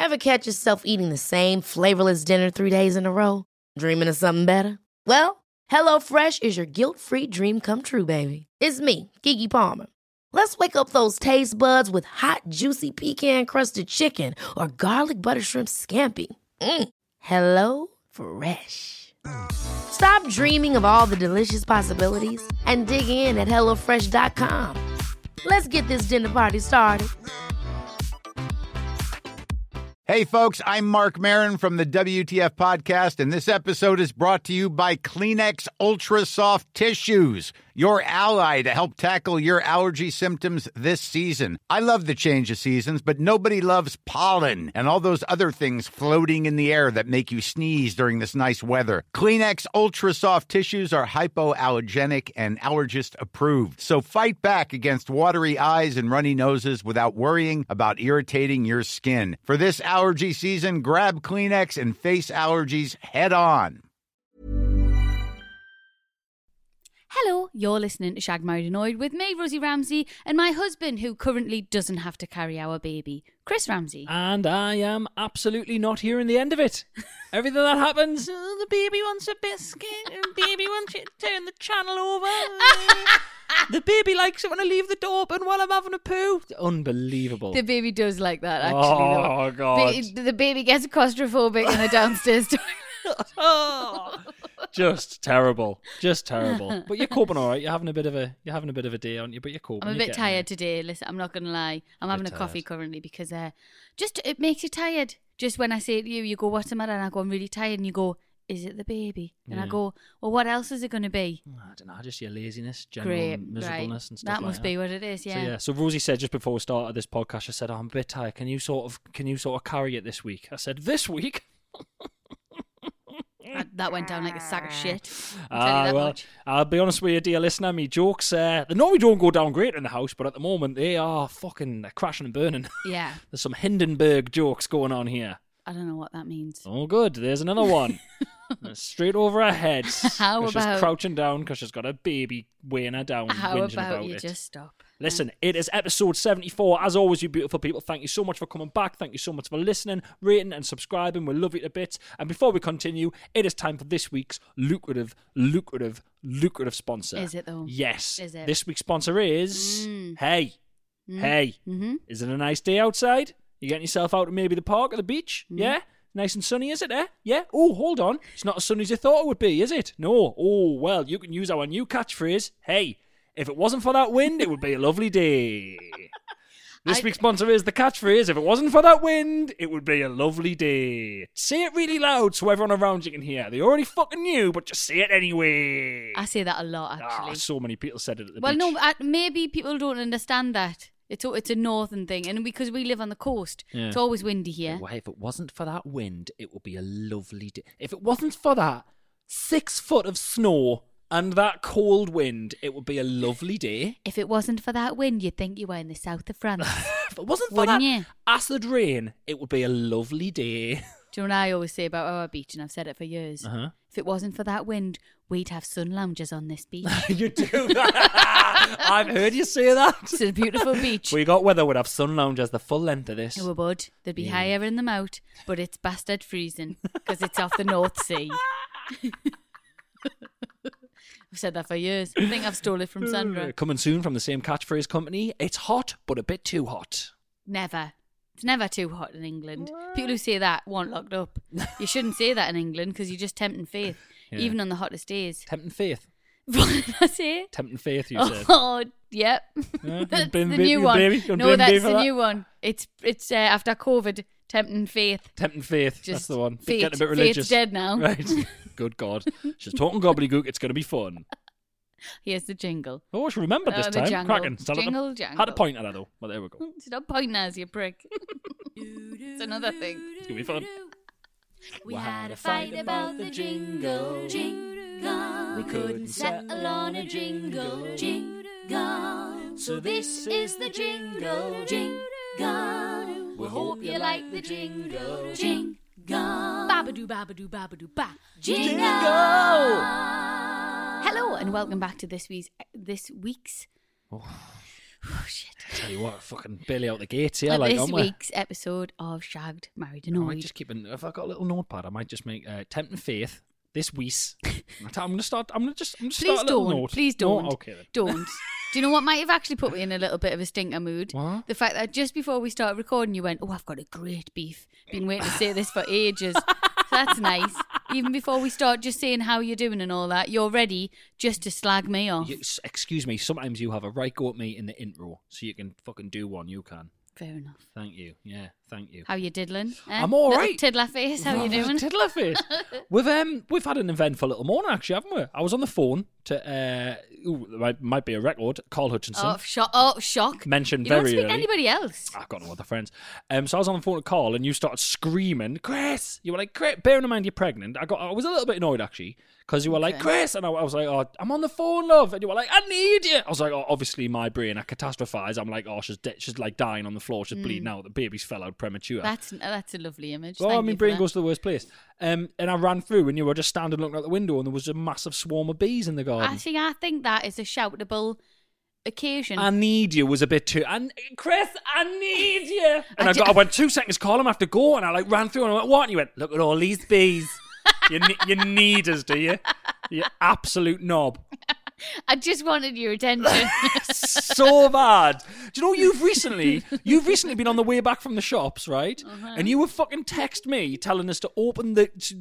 Ever catch yourself eating the same flavorless dinner 3 days in a row? Dreaming of something better? Well, HelloFresh is your guilt-free dream come true, baby. It's me, Keke Palmer. Let's wake up those taste buds with hot, juicy pecan-crusted chicken or garlic butter shrimp scampi. Hello Fresh. Stop dreaming of all the delicious possibilities and dig in at HelloFresh.com. Let's get this dinner party started. Hey, folks, I'm Mark Maron from the WTF Podcast, and this episode is brought to you by Kleenex Ultra Soft Tissues, your ally to help tackle your allergy symptoms this season. I love the change of seasons, but nobody loves pollen and all those other things floating in the air that make you sneeze during this nice weather. Kleenex Ultra Soft Tissues are hypoallergenic and allergist approved, so fight back against watery eyes and runny noses without worrying about irritating your skin. For this allergy season, grab Kleenex and face allergies head on. Hello, you're listening to Shag Married Annoyed with me, Rosie Ramsey, and my husband, who currently doesn't have to carry our baby, Chris Ramsey. And I am absolutely not hearing the end of it. Everything that happens, the baby wants a biscuit, and baby wants you to turn the channel over. The baby likes it when I leave the door open while I'm having a poo. Unbelievable. The baby does like that, actually. Oh, God. The baby gets claustrophobic in the downstairs toilet. Just terrible. Just terrible. But you're coping all right. You're having a bit of a day, aren't you? But you're coping. I'm a bit tired today. Listen, I'm not going to lie. I'm having a coffee currently because it makes you tired. Just when I say to you, you go, what's the matter? And I go, I'm really tired. And you go, is it the baby? And I go, well, what else is it going to be? I don't know, just your laziness, general miserableness and stuff that must be what it is, yeah. So Rosie said just before we started this podcast, I said, I'm a bit tired. Can you sort of carry it this week? I said, this week? That went down like a sack of shit. Much. I'll be honest with you, dear listener, me jokes, they normally don't go down great in the house, but at the moment they are fucking crashing and burning. Yeah. There's some Hindenburg jokes going on here. I don't know what that means. Oh, good. There's another one. Straight over her head. How about... She's crouching down because she's got a baby weighing her down. How about you just stop? Listen, it is episode 74. As always, you beautiful people, thank you so much for coming back. Thank you so much for listening, rating and subscribing. We love you to bits. And before we continue, it is time for this week's lucrative sponsor. Is it though? Yes. Is it? This week's sponsor is... Hey. Mm-hmm. Is it a nice day outside? You getting yourself out to maybe the park or the beach? Yeah? Nice and sunny, is it, eh? Yeah? Oh, hold on. It's not as sunny as you thought it would be, is it? No. Oh, well, you can use our new catchphrase. Hey, if it wasn't for that wind, it would be a lovely day. This week's sponsor is the catchphrase. If it wasn't for that wind, it would be a lovely day. Say it really loud so everyone around you can hear. They already fucking knew, but just say it anyway. I say that a lot, actually. So many people said it at the beach. Well, no, maybe people don't understand that. It's a northern thing, and because we live on the coast, it's always windy here. Well, if it wasn't for that wind, it would be a lovely day. If it wasn't for that 6 foot of snow and that cold wind, it would be a lovely day. If it wasn't for that wind, you'd think you were in the south of France. If it wasn't for that acid rain, it would be a lovely day. Do you know what I always say about our beach, and I've said it for years? If it wasn't for that wind, we'd have sun lounges on this beach. You do? I've heard you say that. It's a beautiful beach. We got weather, we'd have sun lounges the full length of this. We would. They'd be higher in the mouth, but it's bastard freezing because it's off the North Sea. I've said that for years. I think I've stolen it from Sandra. Coming soon from the same catchphrase company, it's hot, but a bit too hot. Never. It's never too hot in England. People who say that want locked up. You shouldn't say that in England because you're just tempting faith, even on the hottest days. Tempting faith? What did I say? Tempting faith, you said. Oh, yep. That's the new one. No, that's the new one. It's after COVID, tempting faith. Tempting faith, that's the one. Faith, getting a bit religious. Faith's dead now. Right. Good God. She's talking gobbledygook. It's going to be fun. Here's the jingle. Oh, I should remember this time. Jangle. Cracking. Jingle, jangle. Had a point at that though. Well, there we go. Stop pointing as you prick. It's another thing. It's going to be fun. We had a fight about the jingle. We couldn't settle on a jingle. So this is the jingle. We hope you like the jingle. Babadoo, babadoo, babadoo, ba. Jingle! Hello and welcome back to this week's Oh, shit. I tell you what, fucking barely out the gates here. Well, Like, this aren't we? week's episode of Shagged, Married and I might Annoyed. just keep if I've got a little notepad, I might just make Tempting Faith this week. I'm gonna start. I'm gonna just Please start a little don't. note. Please don't. No? Okay then. Don't. Do you know what might have actually put me in a little bit of a stinker mood? What? The fact that just before we started recording, you went, "Oh, I've got a great beef. Been waiting to say this for ages." So that's nice. Even before we start just saying how you're doing and all that, you're ready just to slag me off. Excuse me. Sometimes you have a right go at me in the intro, so you can fucking do one. You can. Fair enough. Thank you. Yeah, thank you. How you diddling? I'm all Little right. Tiddler face, how you doing? Tiddler face. We've had an eventful little morning actually, haven't we? I was on the phone to might be a record. Carl Hutchinson. Shock. Mentioned You very don't speak early. to anybody else. I've got no other friends. So I was on the phone to Carl, and you started screaming, "Chris!" You were like, "Chris!" Bearing in mind you're pregnant. I was a little bit annoyed actually because you were like, "Chris," and I was like, "Oh, I'm on the phone, love," and you were like, "I need you." I was like, "Oh, obviously my brain, I catastrophize. I'm like, oh, she's like dying on the floor, she's bleeding out. The baby's fell out premature." That's a lovely image. Well, Thank I mean, you for brain that. goes to the worst place. And I ran through, and you were just standing looking out the window, and there was a massive swarm of bees in the garden. I think that is a shoutable occasion. I need you was a bit too. Chris, I need you. And I went 2 seconds, call him, I have to go. And I like ran through and I went, what? And you went, look at all these bees. you need us, do you? You absolute knob. I just wanted your attention. So bad. Do you know you've recently been on the way back from the shops, right? And you would fucking text me telling us to open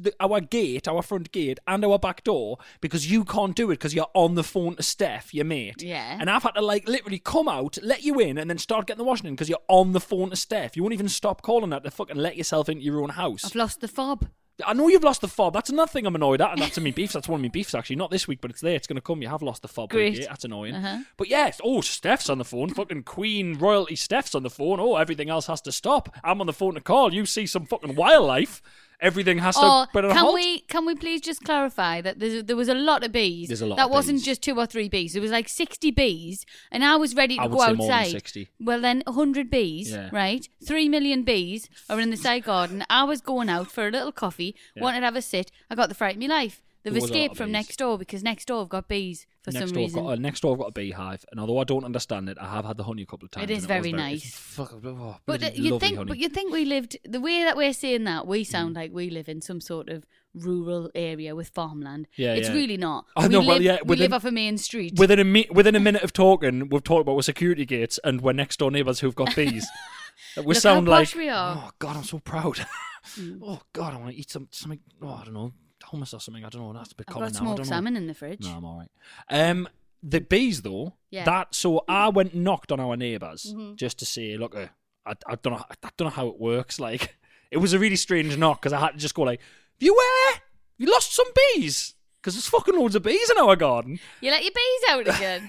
our front gate and our back door because you can't do it because you're on the phone to Steph, your mate. Yeah. And I've had to like literally come out, let you in, and then start getting the washing in because you're on the phone to Steph. You won't even stop calling that to fucking let yourself into your own house. I've lost the fob. I know you've lost the fob. That's another thing I'm annoyed at, and that's in my beefs. That's one of my beefs, actually. Not this week, but it's there. It's going to come. You have lost the fob. Great. Yeah, that's annoying. But yes, Steph's on the phone. Fucking Queen Royalty Steph's on the phone. Oh, everything else has to stop. I'm on the phone to call. You see some fucking wildlife. Everything has to put on hold. Can we please just clarify that there was a lot of bees? There's a lot that of wasn't bees. just 2 or 3 bees. There was like 60 bees, and I was ready to I would go say outside. more than 60. Well, then 100 bees, Yeah. right? 3 million bees are in the side garden. I was going out for a little coffee, wanted to have a sit. I got the fright of my life. They've There was a lot escaped of from bees. next door because next door have got bees for some reason. Next door I've got a beehive, and although I don't understand it, I have had the honey a couple of times. It is and very was nice. But you think we lived the way that we're saying that we Mm. sound like we live in some sort of rural area with farmland. Yeah, It's yeah. really not. I know, well, yeah, we live off a main street. within a minute of talking, we've talked about our security gates and we're next door neighbours who've got bees. We Look sound how like, posh we are. oh God, I'm so proud. Oh God, I want to eat something. Oh, I don't know, hummus or something. I don't know. That's a bit I've common got now. I smoked don't know. salmon in the fridge. No, I'm all right. The bees though. Yeah. So I went and knocked on our neighbours Mm-hmm. just to say, look, I don't know how it works. Like, it was a really strange knock because I had to just go like, you lost some bees because there's fucking loads of bees in our garden. You let your bees out again.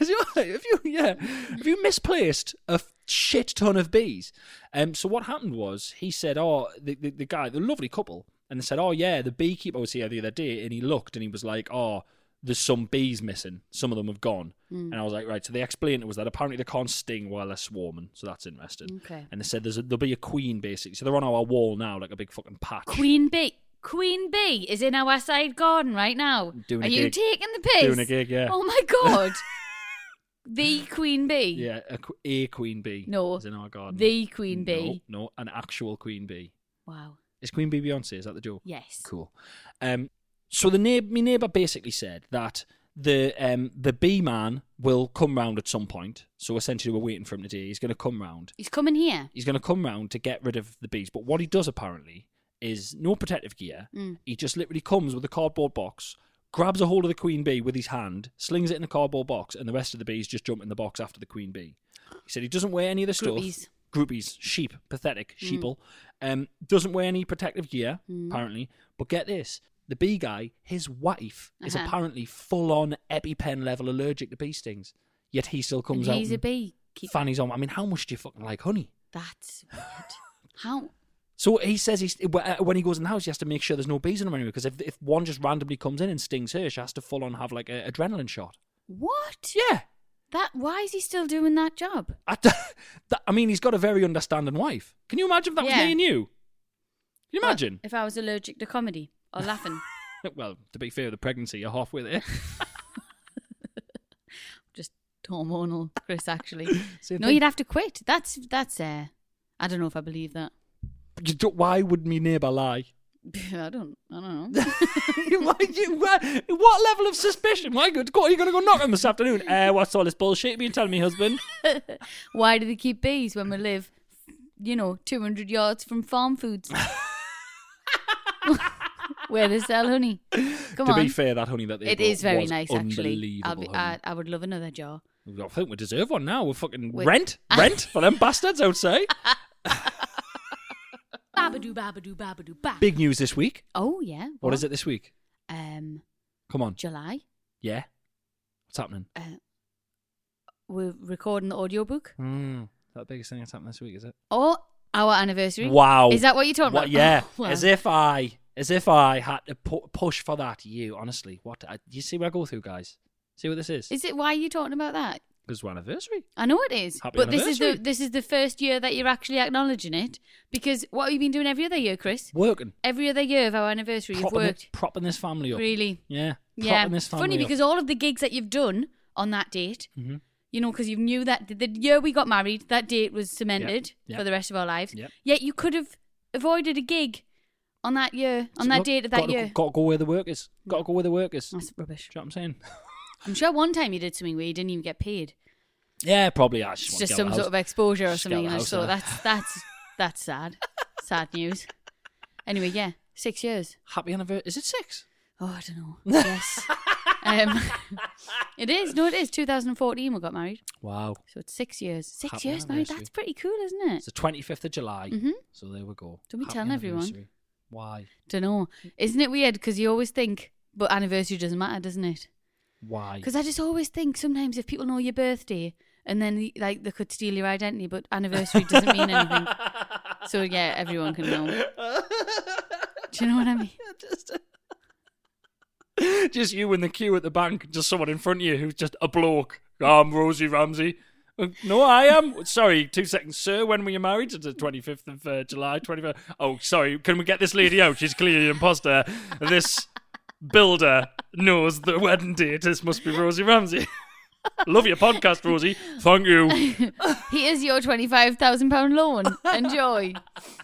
If you misplaced a shit ton of bees. So what happened was he said, the guy, the lovely couple, and they said, oh yeah, the beekeeper was here the other day, and he looked and he was like, oh, there's some bees missing. Some of them have gone. And I was like, right. So they explained it was that apparently they can't sting while they're swarming. So that's interesting. Okay. And they said there'll be a queen basically. So they're on our wall now, like a big fucking patch. Queen bee is in our side garden right now. Doing Are a you gig. taking the piss? Doing a gig, yeah. Oh my God. The queen bee. Yeah, a queen bee. No. is in our garden. The queen bee. No, an actual queen bee. Wow. Is Queen Bee Beyonce? Is that the joke? Yes. Cool. So my neighbour basically said that the bee man will come round at some point. So essentially, we're waiting for him today. He's going to come round. He's coming here. He's going to come round to get rid of the bees. But what he does apparently is no protective gear. He just literally comes with a cardboard box, grabs a hold of the queen bee with his hand, slings it in a cardboard box, and the rest of the bees just jump in the box after the queen bee. He said he doesn't wear any of the stuff. Groupies, sheep, pathetic, sheeple. Doesn't wear any protective gear, apparently. But get this, the bee guy, his wife, is apparently full-on EpiPen level allergic to bee stings. Yet he still comes out. He's a bee. Fanny's on. I mean, how much do you fucking like honey? That's weird. How? So he says when he goes in the house, he has to make sure there's no bees in him anyway. Because if one just randomly comes in and stings her, she has to full-on have like an adrenaline shot. What? Yeah. Why is he still doing that job? I mean, he's got a very understanding wife. Can you imagine if that was me and you? Can you imagine? If I was allergic to comedy or laughing. Well, to be fair, the pregnancy, you're halfway there. Just hormonal, Chris, actually. Same No, thing. you'd have to quit. That's I don't know if I believe that. Why would me neighbour lie? I don't know. What level of suspicion? Why good? Are you going to go knock on this afternoon? What's all this bullshit you've been telling me, husband? Why do they keep bees when we live, 200 yards from farm foods? Where they sell honey. Come on. To be fair, that honey that they It brought is very was nice, actually. unbelievable honey. I would love another jar. I think we deserve one now. We're fucking Wait. rent for them bastards, I would say. Babadoo, babadoo, babadoo, ba. Big news this week. Oh, yeah. What is it this week? What? Come on. July. Yeah. What's happening? We're recording the audiobook. That the biggest thing that's happened this week, is it? Oh, our anniversary. Wow. Is that what you're talking about? Yeah. Oh, well. As if I had to push for that. You, honestly. What? You see what I go through, guys? See what this is? Is it? Why are you talking about that? Because it's our anniversary. I know it is, Happy but anniversary. this is the first year that you're actually acknowledging it. Because what have you been doing every other year, Chris? Working. Every other year of our anniversary, you've worked. Propping this family up. Really? Yeah. Yeah. Propping this family Funny up. because all of the gigs that you've done on that date, Mm-hmm. because you knew that the year we got married, that date was cemented Yep. for the rest of our lives. Yep. Yet you could have avoided a gig on that year, on that date of that year. Got to go where the work is. Got to go where the work is. That's rubbish. Do you know what I'm saying? I'm sure one time you did something where you didn't even get paid. Yeah, probably. I It's just some sort of exposure or Just something. get And I out just thought of that's sad. Sad news. Anyway, yeah, 6 years. Happy anniversary. Is it 6? Oh, I don't know. Yes. It is. No, it is. 2014 we got married. Wow. So it's 6 years. Six Happy years married. anniversary. That's pretty cool, isn't it? It's the 25th of July. Mhm. So there we go. Don't be Happy telling everyone. anniversary. Why? Don't know. Isn't it weird? Because you always think, but anniversary doesn't matter, doesn't it? Why? Because I just always think sometimes if people know your birthday and then they could steal your identity, but anniversary doesn't mean anything. So yeah, everyone can know. Do you know what I mean? Just you in the queue at the bank, just someone in front of you who's just a bloke. I'm Rosie Ramsey. No, I am. Sorry, 2 seconds, sir. When were you married? It's the 25th of July. 25th. Oh, sorry. Can we get this lady out? She's clearly an imposter. This builder knows the wedding date. This must be Rosie Ramsey. Love your podcast, Rosie. Thank you. Here's your £25,000 loan. Enjoy.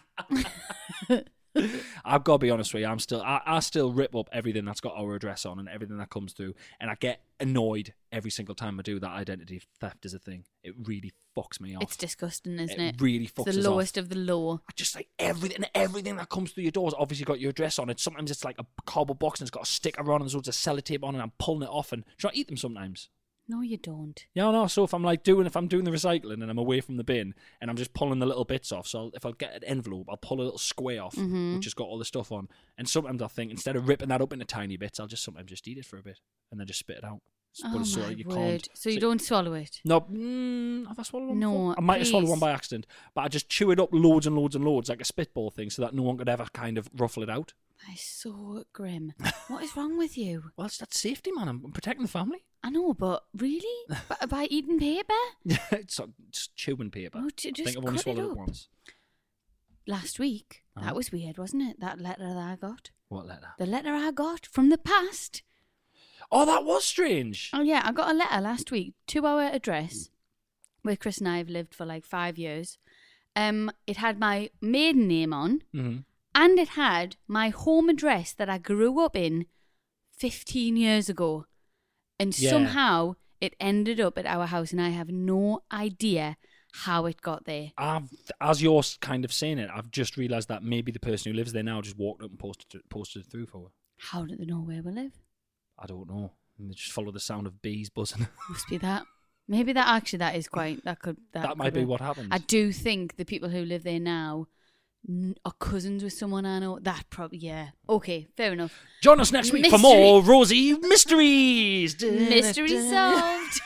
I've got to be honest with you. I still rip up everything that's got our address on and everything that comes through, and I get annoyed every single time I do that. Identity theft is a thing. It really fucks me off. It's disgusting, isn't it? It really fucks It's us the off. lowest of the low. I just like everything that comes through your doors obviously got your address on it. Sometimes it's like a cardboard box and it's got a sticker on and there's loads of sellotape on and I'm pulling it off and trying to eat them sometimes. No, you don't. Yeah, no. So if I'm doing the recycling and I'm away from the bin and I'm just pulling the little bits off, so if I get an envelope, I'll pull a little square off which has got all the stuff on. And sometimes I think instead of ripping that up into tiny bits, I'll sometimes just eat it for a bit and then just spit it out. Oh But it's my so you word. can't. So you don't swallow it? No, have I swallowed one? No, before? I might have swallowed please. one by accident, but I just chew it up loads and loads and loads like a spitball thing, so that no one could ever kind of ruffle it out. That is so grim. What is wrong with you? Well, that's safety, man. I'm protecting the family. I know, but really? by eating paper? It's not just chewing paper. Oh, I just think I've only cut it swallowed it up. once. Last week. Uh-huh. That was weird, wasn't it? That letter that I got. What letter? The letter I got from the past. Oh, that was strange. Oh, yeah. I got a letter last week to our address where Chris and I have lived for like 5 years. It had my maiden name on Mm-hmm. and it had my home address that I grew up in 15 years ago. And Yeah. somehow it ended up at our house and I have no idea how it got there. As you're kind of saying it, I've just realised that maybe the person who lives there now just walked up and posted it through for her. How did they know where we live? I don't know. And they just follow the sound of bees buzzing. Must be that. Maybe that is quite, that That might could be what happened. I do think the people who live there now are cousins with someone I know. That probably, yeah. Okay, fair enough. Join us next week for Mystery. more Rosie Mysteries. Mystery solved.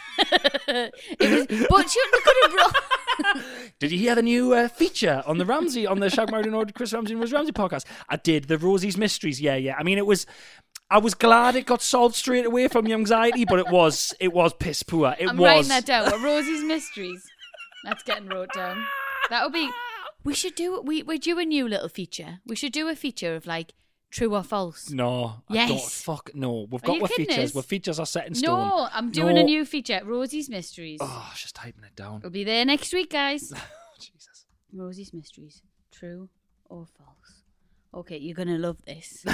It was, but you could have brought. Did you hear the new feature on the Shag Married and Ordered Chris Ramsey and Rose Ramsey podcast? I did, the Rosie's Mysteries. Yeah. I mean, I was glad it got solved straight away from the anxiety, but it was piss poor. I'm writing that down. What, Rosie's Mysteries? That's getting wrote down. That would be. We should do. We do a new little feature. We should do a feature of like True or false? No. Yes. I don't. Fuck no. We've Are got you our kidding features. us? Our features are set in stone. No, I'm doing a new feature. Rosie's Mysteries. Oh, I was just typing it down. It'll be there next week, guys. Jesus. Rosie's Mysteries. True or false? Okay, you're going to love this.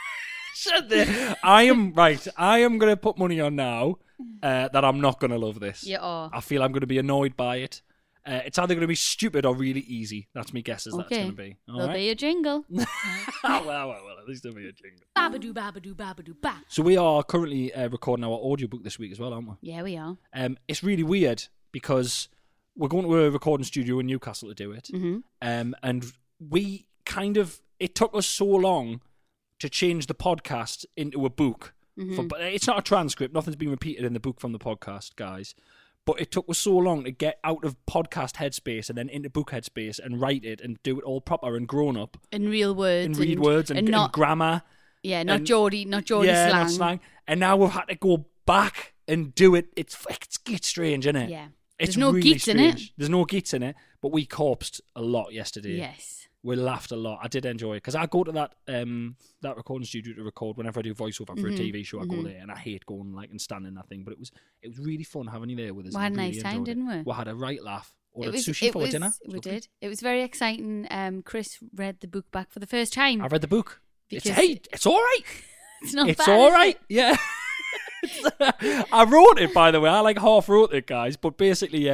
I am going to put money on now that I'm not going to love this. You are. I feel I'm going to be annoyed by it. It's either going to be stupid or really easy. That's my guesses. That's Okay. going to be. All There'll right? be a jingle. well, at least there'll be a jingle. Babadoo, babadoo, babadoo, ba. So we are currently recording our audiobook this week as well, aren't we? Yeah, we are. It's really weird because we're going to a recording studio in Newcastle to do it. Mm-hmm. And we it took us so long to change the podcast into a book. Mm-hmm. But it's not a transcript. Nothing's been repeated in the book from the podcast, guys. But it took us so long to get out of podcast headspace and then into book headspace and write it and do it all proper and grown up. In real words. And read words and not, grammar. Yeah, not and- Geordie slang. Not slang. And now we've had to go back and do it. It's strange, isn't it? Yeah. It's There's no really geats in it. strange. There's no geats in it, but we corpsed a lot yesterday. Yes. We laughed a lot. I did enjoy it because I go to that recording studio to record whenever I do voiceover for a TV show. I go there and I hate going and standing in that thing. But it was really fun having you there with us. We had a I really nice time, enjoyed it. didn't we? We had a right laugh. Ordered sushi for dinner. We did. It was very exciting. Chris read the book back for the first time. I read the book. Because It's all right. It's not It's bad, all is right. it? Yeah. I wrote it, by the way. I half wrote it, guys. But basically,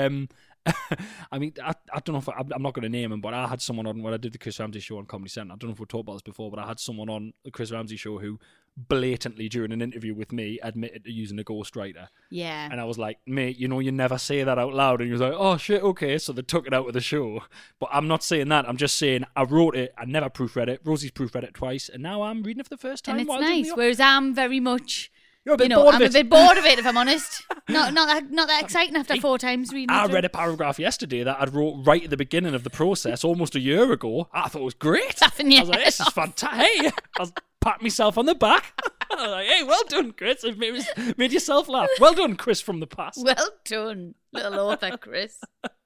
I mean, I don't know if I'm not going to name him, but I had someone on when I did the Chris Ramsey show on Comedy Centre. I don't know if we've talked about this before, but I had someone on the Chris Ramsey show who blatantly, during an interview with me, admitted to using a ghostwriter. Yeah. And I was like, mate, you never say that out loud. And he was like, oh, shit, okay. So they took it out of the show. But I'm not saying that. I'm just saying I wrote it. I never proofread it. Rosie's proofread it twice. And now I'm reading it for the first time. And it's while doing nice. the- Whereas I'm very much... You're a bit I'm bored of a it. bit bored of it, if I'm honest. Not that exciting after 4 times reading I it. read a paragraph yesterday that I'd wrote right at the beginning of the process almost a year ago. I thought it was great. Laughing your I was like, head this is off. fantastic. Hey, I was patting myself on the back. I was like, hey, well done, Chris. You've made yourself laugh. Well done, Chris from the past. Well done, little author Chris.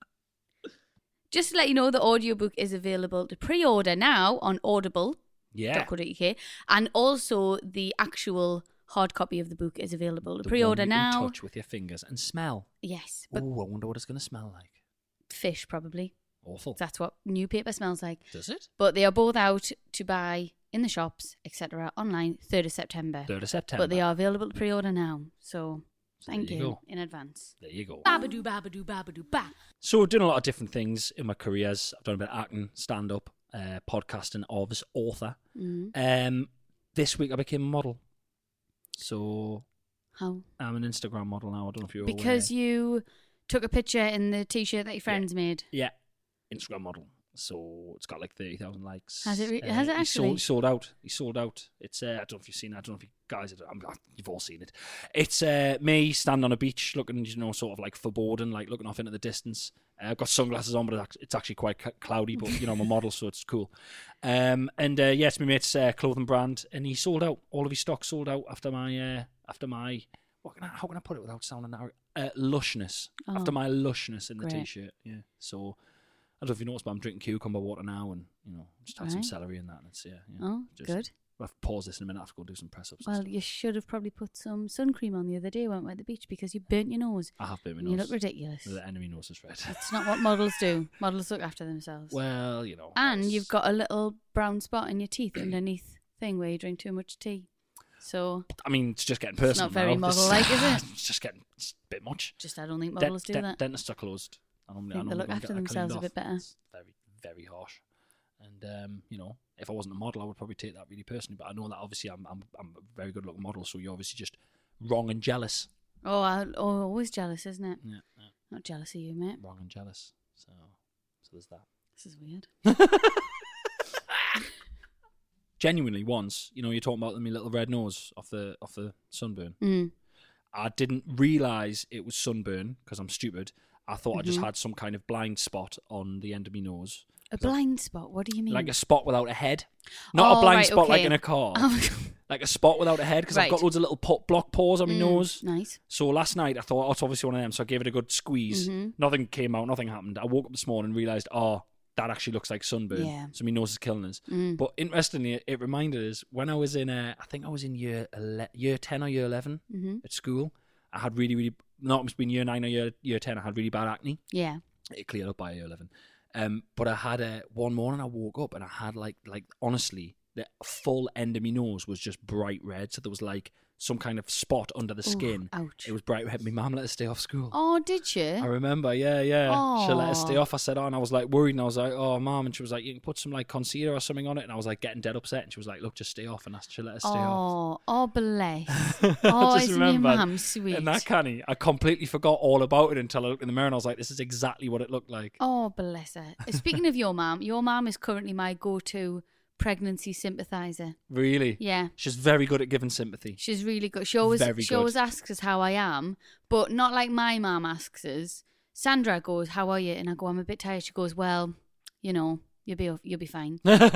Just to let you know, the audiobook is available to pre-order now on Audible.co.uk. Yeah. And also the actual hard copy of the book is available to The pre-order one you can now. touch with your fingers and smell. Yes, but Oh, I wonder what it's going to smell like. fish probably. Awful. That's what new paper smells like. Does it? But they are both out to buy in the shops, etc. online 3rd of September. 3rd of September. But they are available to pre-order now. So thank there you you go. in advance. There you go. Babadoo, babadoo, babadoo, ba. So I've done a lot of different things in my careers. I've done a bit of acting, stand-up, podcasting, obvious author. This week I became a model. So How? I'm an Instagram model now. I don't know if you're Because aware. you took a picture in the t-shirt that your friends made. Yeah, Instagram model. So it's got like 30,000 likes. Has it has it he actually? sold out. He sold out. It's I don't know if you've seen it. I don't know if you guys you've all seen it. It's me standing on a beach looking, sort of like foreboding, like looking off into the distance. I've got sunglasses on, but it's actually quite cloudy. But I'm a model, so it's cool. It's my mate's clothing brand, and he sold out. All of his stock sold out after my how can I put it without sounding lushness? Oh. After my lushness in the Great. t-shirt, yeah. So I don't know if you noticed, but I'm drinking cucumber water now, and just had some Right. celery in that. And it's Oh, just- good. I'll have to pause this in a minute. I have to go do some press ups. Well, you should have probably put some sun cream on the other day when we were at the beach because you burnt your nose. I have been my And you nose. look ridiculous. The enemy nose is red. It's not what models do. Models look after themselves. Well, And it's- you've got a little brown spot in your teeth underneath thing where you drink too much tea. So I mean, it's just getting personal. not very now. model-like, is it? It's just getting a bit much. just I don't think models do that. Dentists are closed. I think they look after themselves a bit better. It's very, very harsh. And if I wasn't a model, I would probably take that really personally. But I know that obviously I'm a very good looking model, so you're obviously just wrong and jealous. Always jealous, isn't it? Yeah, Not jealous of you, mate. wrong and jealous. So there's that. This is weird. Genuinely, once you're talking about my little red nose off the sunburn. Mm. I didn't realise it was sunburn because I'm stupid. I thought I just Mm-hmm. had some kind of blind spot on the end of my nose. A blind spot? What do you mean? Like a spot without a head. Not Oh, a blind right, spot like okay. in a car. Oh, Like a spot without a head because I've got Right. loads of little block pores on my nose. nice. So last night I thought, it's obviously one of them. So I gave it a good squeeze. Mm-hmm. Nothing came out. Nothing happened. I woke up this morning and realised, that actually looks like sunburn. Yeah. So my nose is killing us. But interestingly, it reminded us when I was in, I think I was in year 10 or year 11 at school. I had really, no, it must have been year 9 or year 10. I had really bad acne. Yeah. It cleared up by year 11. But I had one morning I woke up and I had like honestly, the full end of my nose was just bright red. So there was like some kind of spot under the skin. Ouch. It was bright red. My mum let us stay off school. Oh, did you? I remember, yeah. She let us stay Aw. off. I said, and I was like worried, and I was like, oh, Mum, and she was like, you can put some like concealer or something on it, and I was like getting dead upset, and she was like, look, just stay off, and she let us stay off. Oh, bless. Oh, just isn't your remembered. mum sweet? And that canny, I completely forgot all about it until I looked in the mirror, and I was like, this is exactly what it looked like. Oh, bless her. Speaking of your mum is currently my go-to pregnancy sympathiser. Really? Yeah. She's very good at giving sympathy. She's really good. She always asks us how I am, but not like my mum asks us. Sandra goes, how are you? And I go, I'm a bit tired. She goes, well, you know, you'll be fine.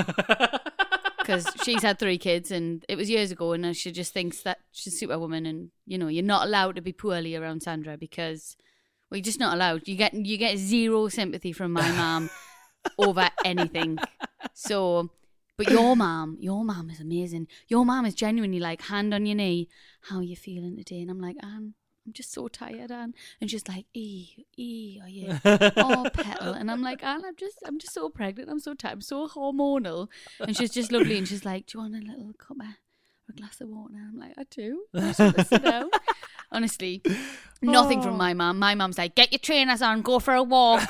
Because she's had 3 kids and it was years ago, and she just thinks that she's Superwoman, and you know, you're not allowed to be poorly around Sandra because, well, you're just not allowed. You get zero sympathy from my mum over anything. So, but your mum is amazing. Your mum is genuinely like, hand on your knee, how are you feeling today? And I'm like, Anne, I'm just so tired, Anne. And she's like, are you? Oh, Petal. And I'm like, Anne, I'm just so pregnant. I'm so tired. I'm so hormonal. And she's just lovely. And she's like, do you want a little cup or a glass of water? And I'm like, I do. I just want to sit down. Honestly, nothing from my mum. My mum's like, get your trainers on, go for a walk.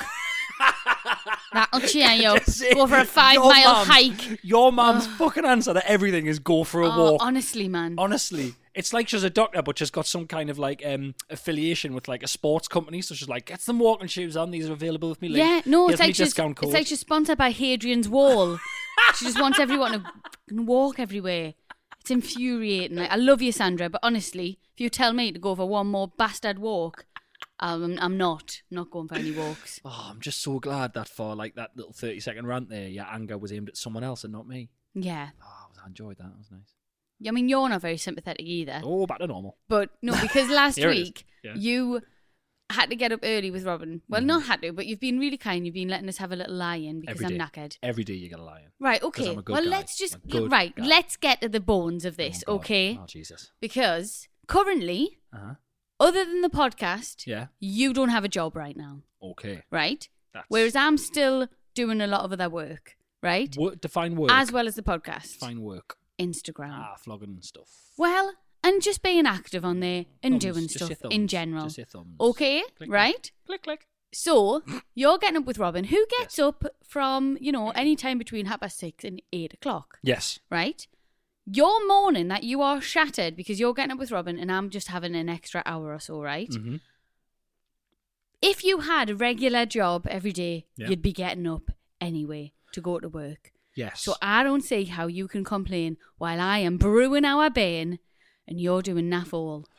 That'll cheer you up. Go for a 5-mile hike. Your mum's fucking answer to everything is go for a walk. Honestly, man. Honestly. It's like she's a doctor, but she's got some kind of like affiliation with like a sports company. So she's like, get some walking shoes on. These are available with me. Yeah, no, it's it's like she's sponsored by Hadrian's Wall. She just wants everyone to walk everywhere. It's infuriating. Like, I love you, Sandra, but honestly, if you tell me to go for one more bastard walk, I'm not going for any walks. Oh, I'm just so glad that for like that little 30-second rant there, your anger was aimed at someone else and not me. Yeah. Oh, I enjoyed that. That was nice. I mean, you're not very sympathetic either. Oh, back to normal. But no, because last Here it week is. Yeah. you had to get up early with Robin. Well, not had to, but you've been really kind. You've been letting us have a little lie-in because Every I'm day. knackered. Every day you get a lie-in. Right, 'Cause okay. I'm a good Well, guy. let's just... I'm a good Right, guy. let's get to the bones of this, Oh, God. okay? Oh, Jesus. Because currently, Uh-huh. other than the podcast, Yeah. you don't have a job right now, Okay. right? That's... Whereas I'm still doing a lot of other work, right? Define work. As well as the podcast. Define work. Instagram. Flogging and stuff. Well, and just being active on there and Thumbs. doing Just your stuff thumbs. in general. Just your thumbs. Okay, Click, right? Click, click. So, you're getting up with Robin, who gets Yes. up from, any time between 6:30 and 8 o'clock, Yes. right? Your morning that you are shattered because you're getting up with Robin and I'm just having an extra hour or so, right? Mm-hmm. If you had a regular job every day, Yeah. you'd be getting up anyway to go to work. Yes. So I don't see how you can complain while I am brewing our bane and you're doing naff all.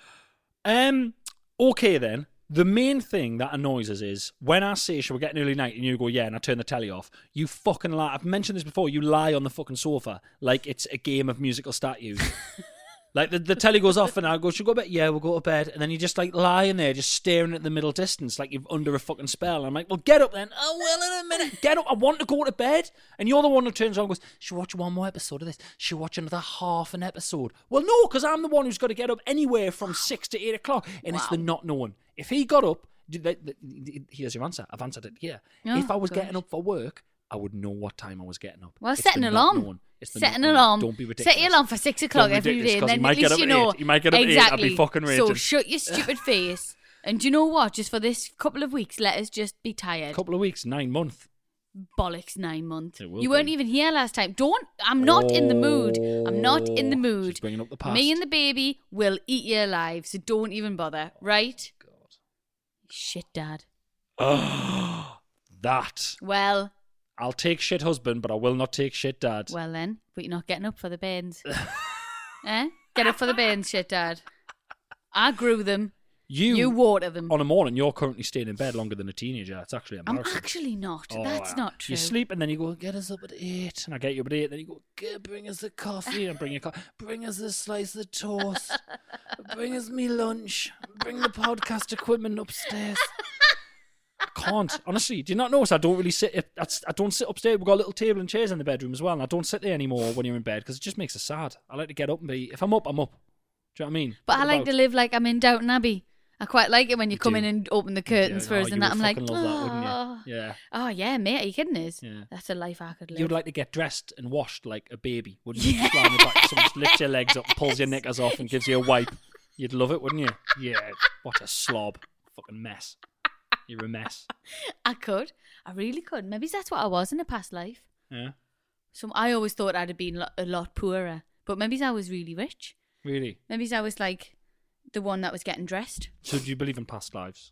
Okay then. The main thing that annoys us is when I say, shall we get an early night? And you go, yeah, and I turn the telly off. You fucking lie. I've mentioned this before. You lie on the fucking sofa like it's a game of musical statues. Like the telly goes off and I go, should we go to bed? Yeah, we'll go to bed. And then you just like lying there, just staring at the middle distance like you're under a fucking spell. And I'm like, well, get up then. Oh, well, in a minute. Get up. I want to go to bed. And you're the one who turns around and goes, should we watch one more episode of this? Should we watch another half an episode? Well, no, because I'm the one who's got to get up anywhere from 6 to 8 o'clock. And it's the not knowing. If he got up, here's your answer. I've answered it here. Oh, if I was gosh. getting up for work, I would know what time I was getting up. Well, It's set an the not alarm. knowing. It's the Set not an knowing. alarm. Don't be ridiculous. Set your alarm for 6 o'clock Don't be every day, ridiculous, and 'cause then he might at get least up you at know 8. He might get up at 8. I'd exactly. be fucking So raging. shut your stupid face. And do you know what? Just for this couple of weeks, let us just be tired. Couple of weeks, 9 months. Bollocks, 9 months. It will You weren't be. even here last time. I'm not in the mood. I'm not in the She's mood. bringing up the past. Me and the baby will eat you alive, so don't even bother, right? God. Shit, Dad. That. Well, I'll take shit husband, but I will not take shit dad. well then, but you're not getting up for the bairns. Eh? Get up for the bairns, shit, Dad. I grew them. You water them. On a morning, you're currently staying in bed longer than a teenager. It's actually I'm embarrassing. actually not. Oh, That's not true. You sleep and then you go, get us up at 8. And I get you up at 8. Then you go, bring us the coffee. And bring us a slice of toast. Bring us me lunch. Bring the podcast equipment upstairs. can't. Honestly, do you not notice I don't really sit? I don't sit upstairs. We've got a little table and chairs in the bedroom as well, and I don't sit there anymore when you're in bed because it just makes us sad. I like to get up and be. If I'm up, I'm up. Do you know what I mean? But I like to live like I'm in Downton Abbey. I quite like it when you come in and open the curtains for us, and that I'm like, love that, wouldn't you? Yeah. Oh yeah, mate. Are you kidding us? Yeah. That's a life I could live. You'd like to get dressed and washed like a baby, wouldn't you? Yeah. Flying back, someone lifts your legs up, pulls your knickers off, and gives you a wipe. You'd love it, wouldn't you? Yeah. What a slob. Fucking mess. You're a mess. I could. I really could. Maybe that's what I was in a past life. Yeah. So I always thought I'd have been a lot poorer, but maybe I was really rich. Really? Maybe I was like the one that was getting dressed. So do you believe in past lives?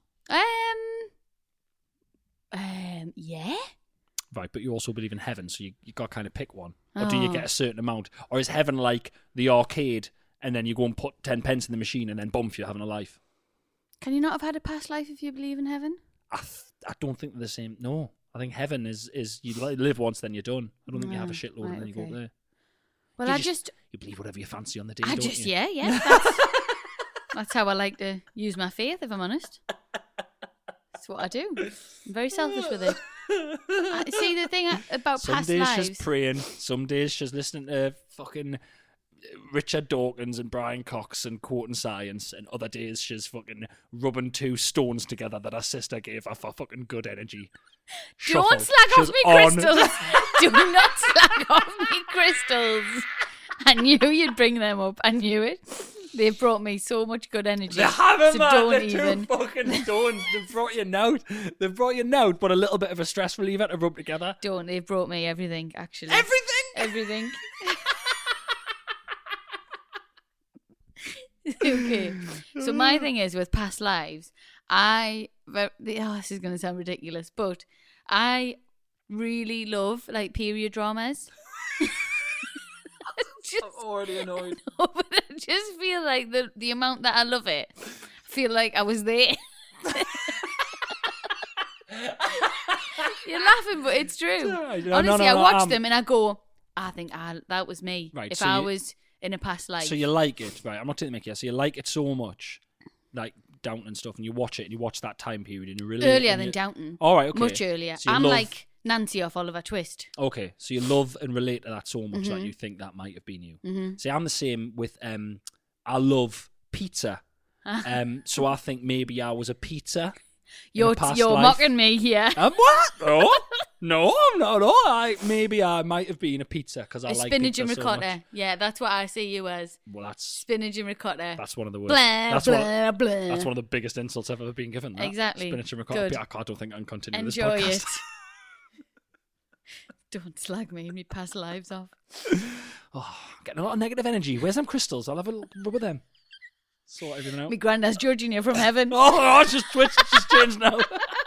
Yeah. Right, but you also believe in heaven, so you got to kind of pick one. Or do you get a certain amount? Or is heaven like the arcade, and then you go and put 10 pence in the machine, and then boom, you're having a life? Can you not have had a past life if you believe in heaven? I don't think they're the same. No. I think heaven is you live once, then you're done. I don't think you have a shitload and then you go up there. Well, you believe whatever you fancy on the day, don't you? Yeah. That's how I like to use my faith, if I'm honest. That's what I do. I'm very selfish with it. See, the thing about some past days lives... she's praying, some days she's listening to fucking Richard Dawkins and Brian Cox and quoting science, and other days she's fucking rubbing 2 stones together that her sister gave her for fucking good energy. Don't slag off me crystals. Do not slag off me crystals. I knew you'd bring them up. I knew it. They've brought me so much good energy. They haven't, so man. Don't They're even. 2 fucking stones. They've brought you out. They've brought you out, but a little bit of a stress reliever to rub together. They've brought me everything, actually. Everything? Okay. So my thing is with past lives, this is going to sound ridiculous, but I really love like period dramas. I'm already annoyed. No, but I just feel like the amount that I love it, I feel like I was there. You're laughing, but it's true. Honestly, I watch them and I go, I think that was me. Right, if so I was in a past life. So you like it, right? I'm not taking the mickey. So you like it so much, like Downton and stuff, and you watch it and you watch that time period and you really earlier than Downton. All right, okay, much earlier. So I'm like Nancy off Oliver Twist. Okay, so you love and relate to that so much that you think that might have been you. Mm-hmm. See, I'm the same with I love pizza. So I think maybe I was a pizza. You're mocking me here. What? No, I'm not. Maybe I might have been a pizza because I like spinach pizza and ricotta. So much. Yeah, that's what I see you as. Well, that's spinach and ricotta. That's one of the worst. Blah, blah, blah. That's one of the biggest insults I've ever been given. That. Exactly. Spinach and ricotta. Good. I don't think I can continue Enjoy this podcast. it. Don't slag me and me past lives off. Oh, I'm getting a lot of negative energy. Where's them crystals? I'll have a rub of them. Sort everything out. My granddad's judging you from heaven. Oh, it's just twitched. It's just changed now.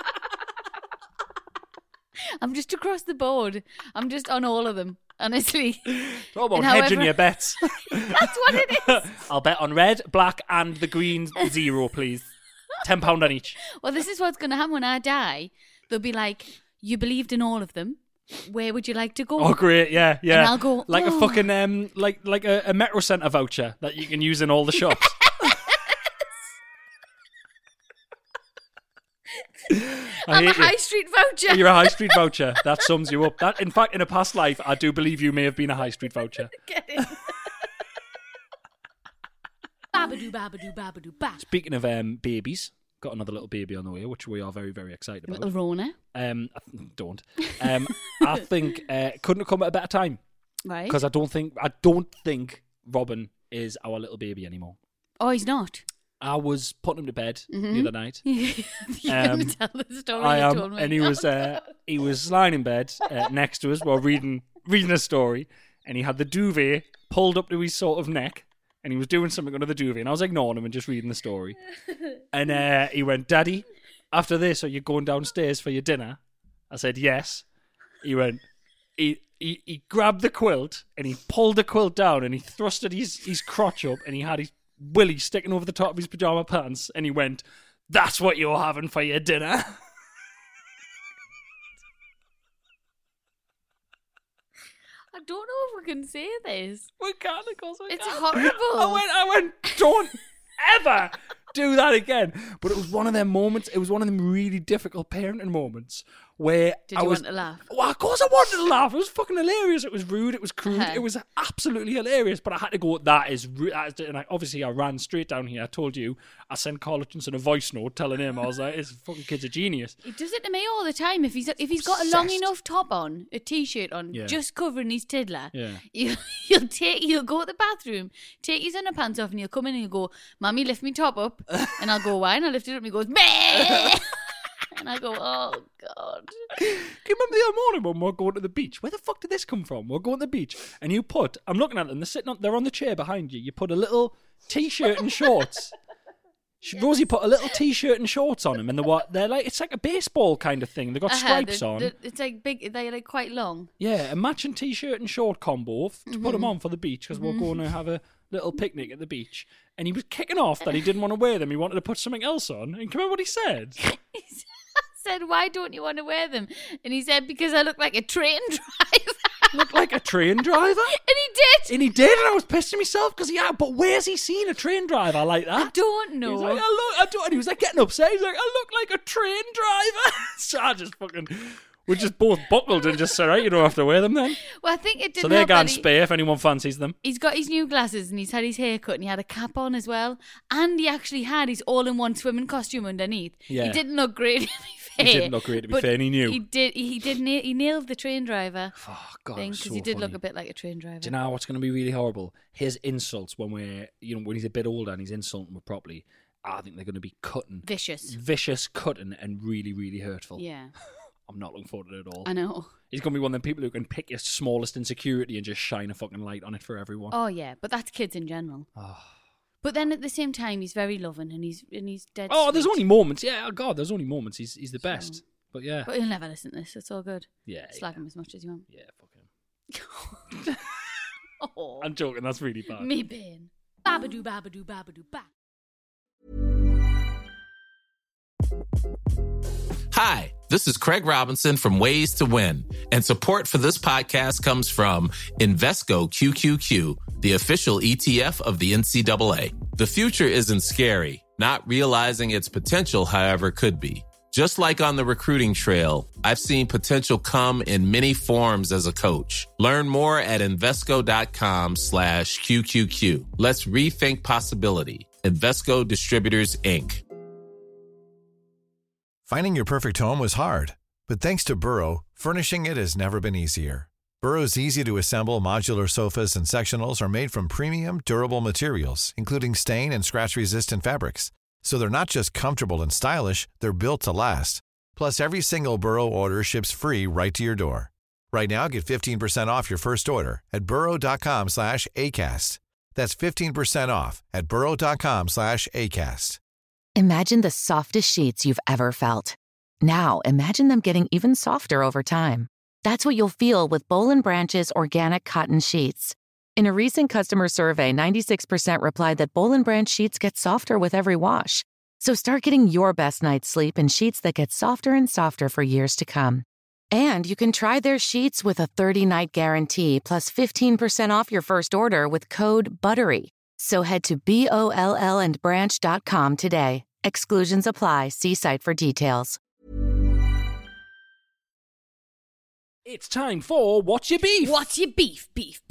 I'm just across the board. I'm just on all of them, honestly. Talk about hedging your bets. That's what it is. I'll bet on red, black, and the green 0, please. £10 on each. Well, this is what's going to happen when I die. They'll be like, you believed in all of them. Where would you like to go? Oh, great, yeah. And I'll go, like a fucking like a Metro Centre voucher that you can use in all the shops. I'm a high street voucher. You're a high street voucher. That sums you up. That, in fact, in a past life, I do believe you may have been a high street voucher. Get it? Babadoo, babadoo, babadoo, ba. Speaking of babies, got another little baby on the way, which we are very, very excited about. Little Rona. Don't. I think couldn't have come at a better time. Right. Because I don't think Robin is our little baby anymore. Oh, he's not. I was putting him to bed the other night. You're going to tell the story you told me. And he was lying in bed next to us while reading a story, and he had the duvet pulled up to his sort of neck, and he was doing something under the duvet, and I was ignoring him and just reading the story. And he went, "Daddy, after this, are you going downstairs for your dinner?" I said, "Yes." He went, he grabbed the quilt, and he pulled the quilt down, and he thrusted his crotch up, and he had his willy sticking over the top of his pyjama pants, and he went, "That's what you're having for your dinner." I don't know if we can say this. We can't, of course we It's can't. horrible. I went, don't ever do that again. But it was one of them moments. It was one of them really difficult parenting moments where Did you want to laugh? Well, of course I wanted to laugh. It was fucking hilarious. It was rude. It was crude. It was absolutely hilarious. But I had to go, that is rude. And obviously I ran straight down here. I told you, I sent Carl Hutchinson a voice note telling him, I was like, this fucking kid's a genius. He does it to me all the time. If he's got a long enough top on, a t-shirt on, just covering his tiddler, he'll go to the bathroom, take his underpants off, and he'll come in and he'll go, "Mommy, lift me top up." And I'll go, "Why?" And I lift it up and he goes, "Meh!" And I go, "Oh, God." Do you remember the other morning when we were going to the beach? Where the fuck did this come from? We're going to the beach and you put, I'm looking at them, they're on the chair behind you. You put a little t-shirt and shorts. Rosie put a little t-shirt and shorts on them, and it's like a baseball kind of thing. They've got stripes on. It's like big, they're like quite long. Yeah, a matching t-shirt and short combo to put them on for the beach because we're going to have a little picnic at the beach. And he was kicking off that he didn't want to wear them. He wanted to put something else on. And can you remember what he said? I said, "Why don't you want to wear them?" And he said, "Because I look like a train driver." Look like a train driver? And he did. And I was pissing myself because but where's he seen a train driver like that? I don't know. He's like, I don't. And he was like getting upset. He's like, "I look like a train driver." So I just we just both buckled and just said, "Right, you don't have to wear them then." Well, I think it did. So they're gone spare if anyone fancies them. He's got his new glasses and he's had his hair cut and he had a cap on as well. And he actually had his all-in-one swimming costume underneath. Yeah. He didn't look great. He didn't look great, to be fair, and he knew. He nailed the train driver thing because he did look a bit like a train driver. Do you know what's going to be really horrible? His insults when he's a bit older and he's insulting me properly, I think they're going to be cutting. Vicious, cutting, and really, really hurtful. Yeah. I'm not looking forward to it at all. I know. He's going to be one of them people who can pick your smallest insecurity and just shine a fucking light on it for everyone. Oh, yeah, but that's kids in general. Oh. But then at the same time, he's very loving and he's dead sweet. There's only moments. Yeah, oh God, there's only moments. He's the best. But yeah. But he'll never listen to this. It's all good. Yeah. Slag him as much as you want. Yeah, fuck him. Oh. I'm joking. That's really bad. Me pain. Babadoo, babadoo, babadoo, ba. Hi, this is Craig Robinson from Ways to Win, and support for this podcast comes from Invesco QQQ, the official ETF of the NCAA. The future isn't scary. Not realizing its potential, however, could be. Just like on the recruiting trail, I've seen potential come in many forms as a coach. Learn more at Invesco.com/QQQ. Let's rethink possibility. Invesco Distributors, Inc. Finding your perfect home was hard, but thanks to Burrow, furnishing it has never been easier. Burrow's easy-to-assemble modular sofas and sectionals are made from premium, durable materials, including stain and scratch-resistant fabrics. So they're not just comfortable and stylish, they're built to last. Plus, every single Burrow order ships free right to your door. Right now, get 15% off your first order at burrow.com/ACAST. That's 15% off at burrow.com/ACAST. Imagine the softest sheets you've ever felt. Now, imagine them getting even softer over time. That's what you'll feel with Boll & Branch's organic cotton sheets. In a recent customer survey, 96% replied that Boll & Branch sheets get softer with every wash. So start getting your best night's sleep in sheets that get softer and softer for years to come. And you can try their sheets with a 30-night guarantee plus 15% off your first order with code BUTTERY. So head to BOLLandbranch.com today. Exclusions apply. See site for details. It's time for What's Your Beef? What's your beef? Beef.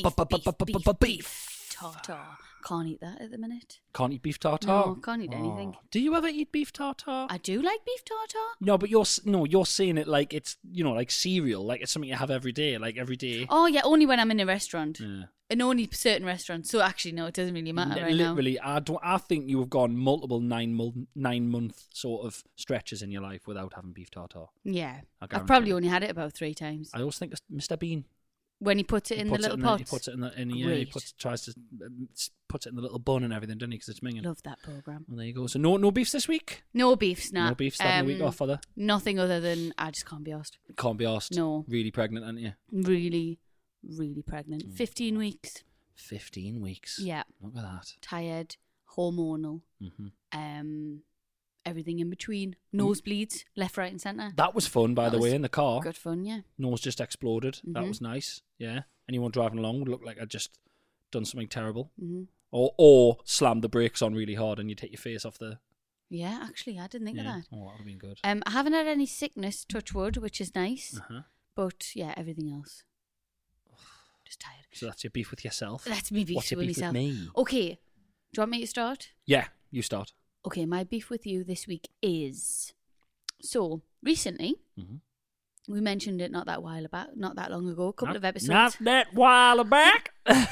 Tartar. Can't eat that at the minute. Can't eat beef tartar? No, can't eat anything. Do you ever eat beef tartar? I do like beef tartar. No, but you're saying it like it's, like cereal, like it's something you have every day, like every day. Oh, yeah, only when I'm in a restaurant. Yeah. And only certain restaurants. So actually, no, it doesn't really matter right now. Literally, I think you have gone multiple 9-month sort of stretches in your life without having beef tartar. Yeah. I've probably only had it about 3 times. I always think it's Mr. Bean. When he puts it in the little pot. He puts it in he puts it in the little bun and everything, doesn't he? Because it's minging. Love that programme. Well, there you go. So no beefs this week? No beefs, nah. No beefs, starting the week off, father? Nothing other than I just can't be arsed. Can't be arsed? No. Really pregnant, aren't you? Really, really pregnant. 15 weeks. 15 weeks? Yeah. Look at that. Tired, hormonal, everything in between. Nosebleeds, left, right and centre. That was fun, by the way, in the car. Good fun, yeah. Nose just exploded. That was nice, yeah. Anyone driving along would look like I'd just done something terrible. Or slam the brakes on really hard and you take your face off the... Yeah, actually, I didn't think of that. Oh, that would have been good. I haven't had any sickness, touch wood, which is nice. Uh-huh. But, yeah, everything else. Just tired. So that's your beef with yourself? That's me beef What's your with beef myself. with me? Okay. Do you want me to start? Yeah, you start. Okay, my beef with you this week is... So, recently, we mentioned it not that long ago, a couple of episodes. Not that while back.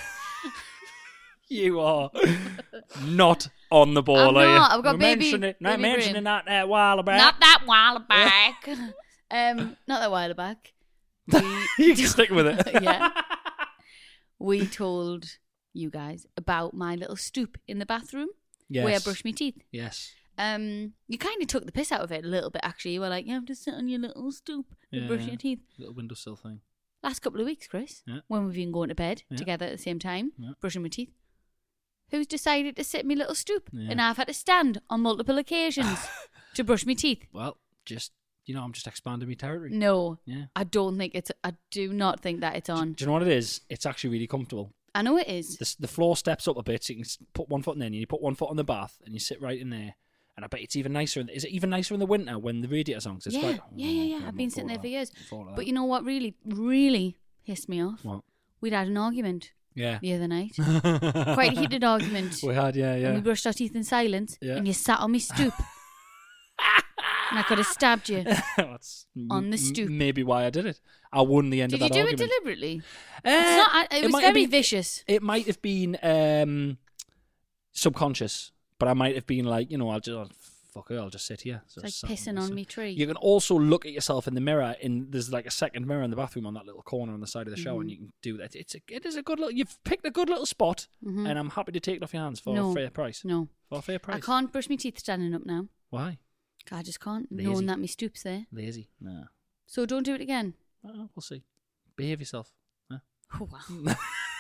You are not on the ball, I'm are you? not. I've got We're baby mentioning brain. not that while back. Not that while back. Not that while back. You can stick with it. Yeah. We told you guys about my little stoop in the bathroom where I brush my teeth. Yes. You kind of took the piss out of it a little bit, actually. You were like, you have to sit on your little stoop and brush your teeth. Little windowsill thing. Last couple of weeks, Chris, when we've been going to bed together at the same time, brushing my teeth, who's decided to sit in my little stoop? Yeah. And I've had to stand on multiple occasions to brush my teeth. Well, just, I'm just expanding my territory. No, Yeah. I do not think that it's on. Do you know what it is? It's actually really comfortable. I know it is. The floor steps up a bit, so you can put one foot in there, and you put one foot on the bath, and you sit right in there. And I bet it's even nicer. Is it even nicer in the winter when the radiator's on? Yeah. I've been sitting there for years. But you know what really, really pissed me off? What? We'd had an argument Yeah. the other night. Quite a heated argument. We had, yeah. And we brushed our teeth in silence. Yeah. And you sat on me stoop. And I could have stabbed you. That's on the stoop. Maybe why I did it. I won the end Did of that you do argument. it deliberately? It's not. It was might have very been- vicious. It might have been subconscious, but I might have been like, I'll just sit here. So It's like pissing on me tree. You can also look at yourself in the mirror. There's like a second mirror in the bathroom on that little corner on the side of the shower, and you can do that. It is a good little. You've picked a good little spot, and I'm happy to take it off your hands for a fair price. No. For a fair price. I can't brush my teeth standing up now. Why? I just can't, Lazy. knowing that my stoop's there. Lazy. Nah. So don't do it again. We'll see. Behave yourself. Huh? Oh, wow.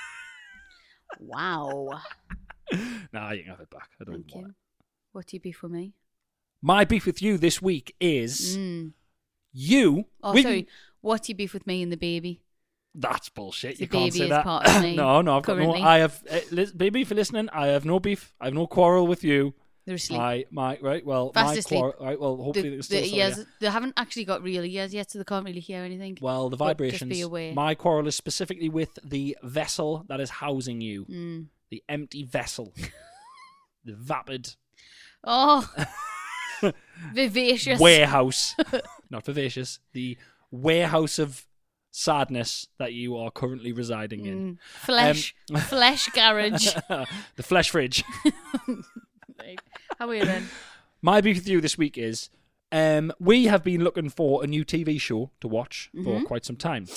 Wow. Nah, you can have it back. I don't Thank want you. it. What's your beef for me? My beef with you this week is you. Oh, sorry. What's your beef with me and the baby? That's bullshit. The You can't baby say is that. part of me. No, I've got currently. no. I have, baby, for listening. I have no beef. I have no quarrel with you. They're asleep. Right. Well, Fast my asleep. quarrel. Right. Well, hopefully they're still ears, they haven't actually got real ears yet, so they can't really hear anything. Well, the But vibrations. Just be aware. My quarrel is specifically with the vessel that is housing you. The empty vessel. The vapid Oh, vivacious. warehouse. Not vivacious. The warehouse of sadness that you are currently residing in. Flesh garage. The flesh fridge. Right. How are you then? My beef with you this week is we have been looking for a new TV show to watch for quite some time.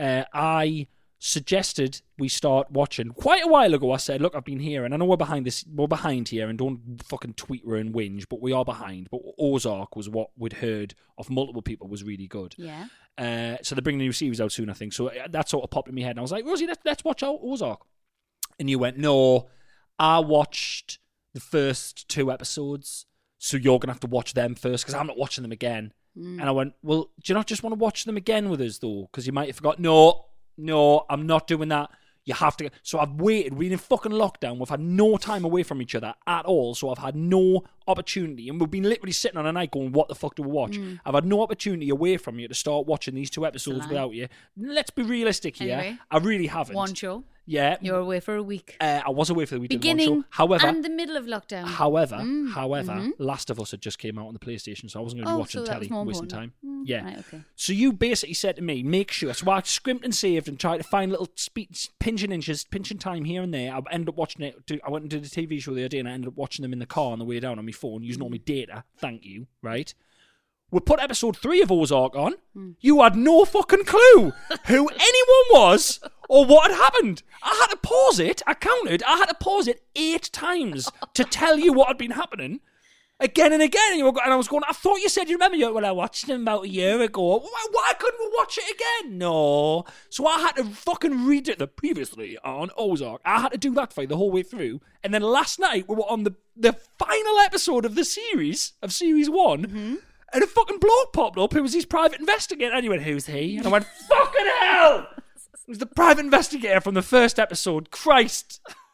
I suggested we start watching quite a while ago. I said, look, I've been here and I know we're behind here, and don't fucking tweet her and whinge, but we are behind. But Ozark was what we'd heard of multiple people was really good. Yeah. So they're bringing a new series out soon, I think. So that sort of popped in my head, and I was like, Rosie, let's watch out Ozark. And you went, no, I watched the first 2 episodes, so you're going to have to watch them first, because I'm not watching them again. And I went, well, do you not just want to watch them again with us, though? Because you might have forgot. No, I'm not doing that. You have to. So I've waited. We're in fucking lockdown. We've had no time away from each other at all. So I've had no opportunity. And we've been literally sitting on a night going, what the fuck do we watch? I've had no opportunity away from you to start watching these 2 episodes without you. Let's be realistic here. Anyway, I really haven't. One show. Yeah. You're away for a week. I was away for the week. Did one Beginning show. However, and the middle of lockdown. However, Last of Us had just came out on the PlayStation, so I wasn't going to be watching so that telly, was more wasting important. time. Yeah. Right, okay. So you basically said to me, make sure. So I scrimped and saved and tried to find little pinching time here and there. I ended up watching it. I went and did a TV show the other day, and I ended up watching them in the car on the way down on my phone, using all my data. Thank you. Right. We put episode 3 of Ozark on. You had no fucking clue who anyone was or what had happened. I had to pause it. I counted. I had to pause it 8 times to tell you what had been happening. Again and again. And I was going, I thought you said you remember when I watched them about a year ago. Why couldn't we watch it again? No. So I had to fucking read it the previously on Ozark. I had to do that for you the whole way through. And then last night we were on the final episode of the series, of series 1. And a fucking bloke popped up who was his private investigator. And he went, who's he? And I went, fucking hell! It was the private investigator from the first episode. Christ.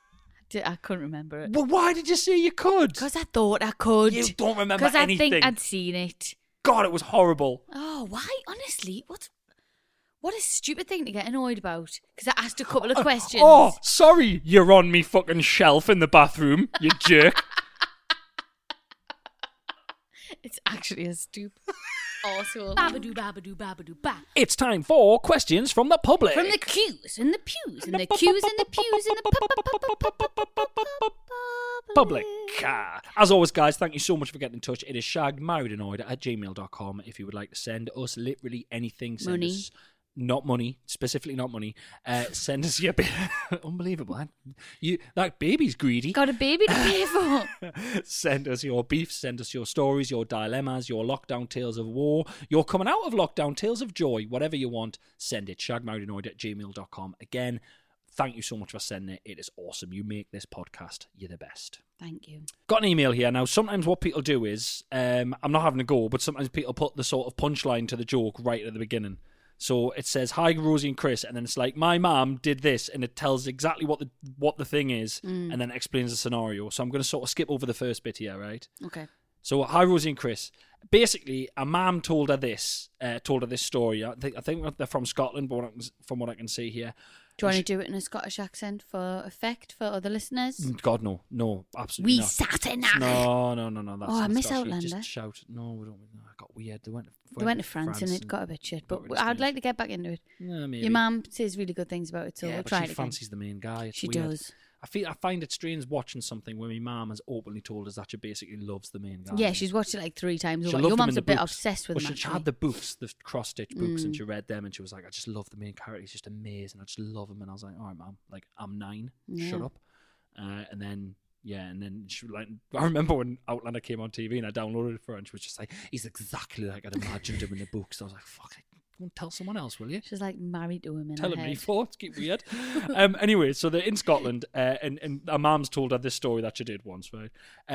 I couldn't remember it. Well, why did you say you could? Because I thought I could. You don't remember Because anything. I think I'd seen it. God, it was horrible. Oh, why? Honestly, what a stupid thing to get annoyed about. Because I asked a couple of questions. Oh, sorry, you're on me fucking shelf in the bathroom, you jerk. It's actually a stupid arsehole. Babadoo, babadoo, babadoo, ba. It's time for questions from the public. From the queues and the pews and the queues and the pews and the public. As always, guys, thank you so much for getting in touch. It is shaggedmarriedanoid@gmail.com if you would like to send us literally anything. Send Money. us not money, specifically not money. Send us your unbelievable. That baby's greedy. Got a baby to pay for. Send us your beefs, send us your stories, your dilemmas, your lockdown tales of war, your coming out of lockdown tales of joy, whatever you want, send it. shaggedmarriedanoid@gmail.com. Again, thank you so much for sending it. It is awesome. You make this podcast. You're the best. Thank you. Got an email here. Now, sometimes what people do is, I'm not having a go, but sometimes people put the sort of punchline to the joke right at the beginning. So it says, "Hi, Rosie and Chris," and then it's like, "My mum did this," and it tells exactly what the thing is, and then explains the scenario. So I'm going to sort of skip over the first bit here, right? Okay. So, "Hi, Rosie and Chris." Basically, a mum told her this story. I think they're from Scotland, but from what I can see here. Do you want to do it in a Scottish accent for effect for other listeners? God, no, absolutely We not. Saturnacht. No. That's Oh, I miss Scottish. Outlander. Just shout. No, we don't. No, it got weird. They went to France and it got a bit shit, but got I'd like to get back into it. Yeah, maybe. Your mum says really good things about it, so yeah, we'll but try she it again. fancies the main guy. It's She weird. does. I find it strange watching something where my mum has openly told us that she basically loves the main guy. Yeah, she's watched it like 3 times She over. loved Your him mum's in a the bit books. obsessed with Well, him, she actually. had the books, the cross-stitch books, and she read them, and she was like, "I just love the main character. He's just amazing. I just love him." And I was like, "All right, mum. Like, I'm 9. Shut up." And then she like, I remember when Outlander came on TV and I downloaded it for her, and she was just like, "He's exactly like I'd imagined him in the books." I was like, "Fuck, go and tell someone else, will you?" She's like married to him in Tell her him head. me for it's keep weird. Anyway, so they're in Scotland, and her mum's told her this story that she did once, right?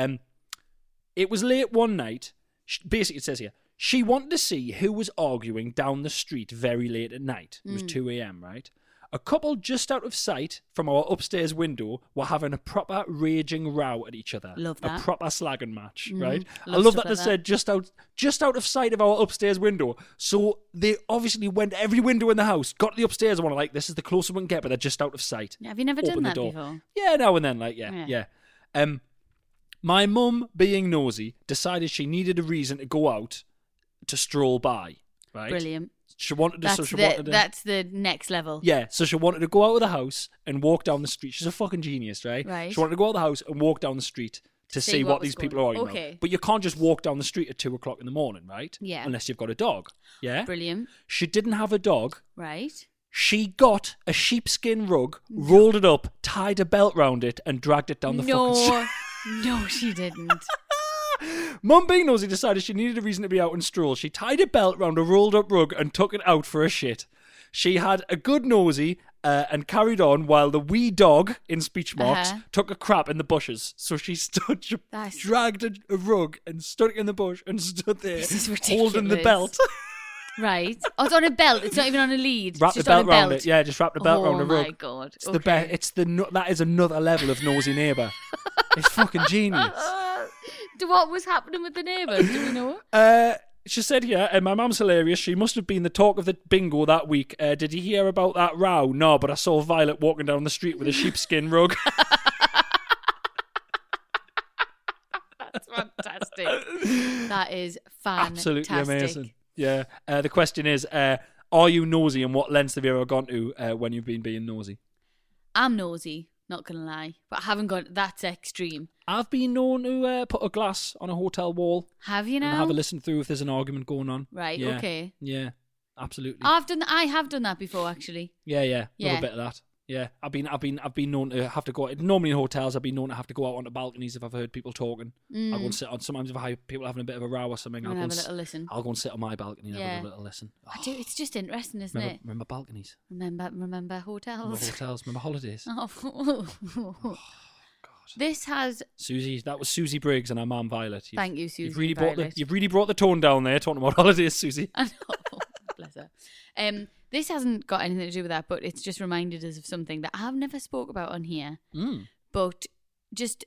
It was late one night. Basically, it says here, she wanted to see who was arguing down the street very late at night. It was 2 a.m., right? A couple just out of sight from our upstairs window were having a proper raging row at each other. Love that. A proper slagging match, right? I Love love stuff that they like said just out of sight of our upstairs window. So they obviously went to every window in the house, got to the upstairs one, like, this is the closest we can get, but they're just out of sight. Have you never Open done the that door. before? Yeah, now and then, like, yeah. My mum, being nosy, decided she needed a reason to go out to stroll by, right? Brilliant. She wanted to, That's the next level. yeah, so she wanted to go out of the house and walk down the street. She's a fucking genius, right? Right. She wanted to go out of the house and walk down the street to see what was these people going are on. arguing Okay. about. But you can't just walk down the street at 2 o'clock in the morning, right? Yeah. Unless you've got a dog. Yeah? Brilliant. She didn't have a dog. Right. She got a sheepskin rug, rolled it up, tied a belt round it, and dragged it down the fucking street. No, she didn't. Mum, being nosy, decided she needed a reason to be out and stroll. She tied a belt round a rolled up rug and took it out for a shit. She had a good nosy and carried on while the wee dog, in speech marks, took a crap in the bushes. So she dragged a rug and stuck it in the bush and stood there This is holding the ridiculous. belt. Right. Oh, it's on a belt. It's not even on a lead. Wrap It's the just on belt a round belt. it. Yeah, just wrap the belt round the rug. Oh my god. It's that is another level of nosy neighbour. It's fucking genius. What was happening with the neighbours? Do we know? She said here, and my mum's hilarious. She must have been the talk of the bingo that week. Did you hear about that row? No, but I saw Violet walking down the street with a sheepskin rug. That's fantastic. That is fantastic. Absolutely amazing. Yeah. The question is, are you nosy, and what lengths have you ever gone to when you've been being nosy? I'm nosy, not gonna lie, but I haven't gone. That's extreme. I've been known to put a glass on a hotel wall. Have you now? And have a listen through if there's an argument going on. Right. Yeah. Okay. Yeah. Absolutely. I have done that before, actually. Yeah. A Yeah. little bit of that. Yeah, I've been known to have to go. Normally in hotels, I've been known to have to go out onto balconies if I've heard people talking. I'll go and sit on. Sometimes if I hear people having a bit of a row or something, I'll go have and a little listen. I'll go and sit on my balcony and have a little listen. Oh, I do. It's just interesting, isn't it? remember balconies? Remember hotels. Remember hotels? Remember holidays? Oh. God. This has. Susie, that was Susie Briggs and her mum Violet. Thank you, Susie. You've really brought the tone down there talking about holidays, Susie. I know. Bless her. This hasn't got anything to do with that, but it's just reminded us of something that I've never spoke about on here. But just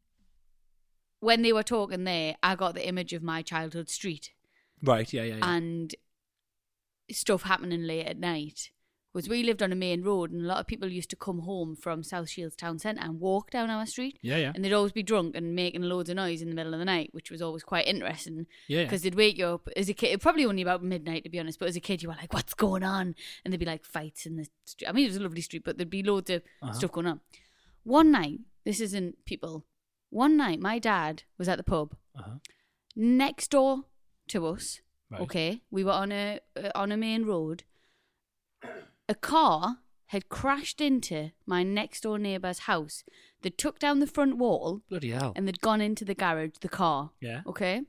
when they were talking there, I got the image of my childhood street. Right, yeah. And stuff happening late at night. Was we lived on a main road, and a lot of people used to come home from South Shields Town Centre and walk down our street. Yeah. And they'd always be drunk and making loads of noise in the middle of the night, which was always quite interesting. Yeah. Because they'd wake you up as a kid, probably only about midnight to be honest, but as a kid you were like, what's going on? And there'd be like fights in the street. I mean, it was a lovely street, but there'd be loads of stuff going on. One night, this isn't people, one night my dad was at the pub next door to us. Right. Okay, we were on a main road. A car had crashed into my next door neighbour's house. They took down the front wall. Bloody hell. And they'd gone into the garage, the car. Yeah. Okay.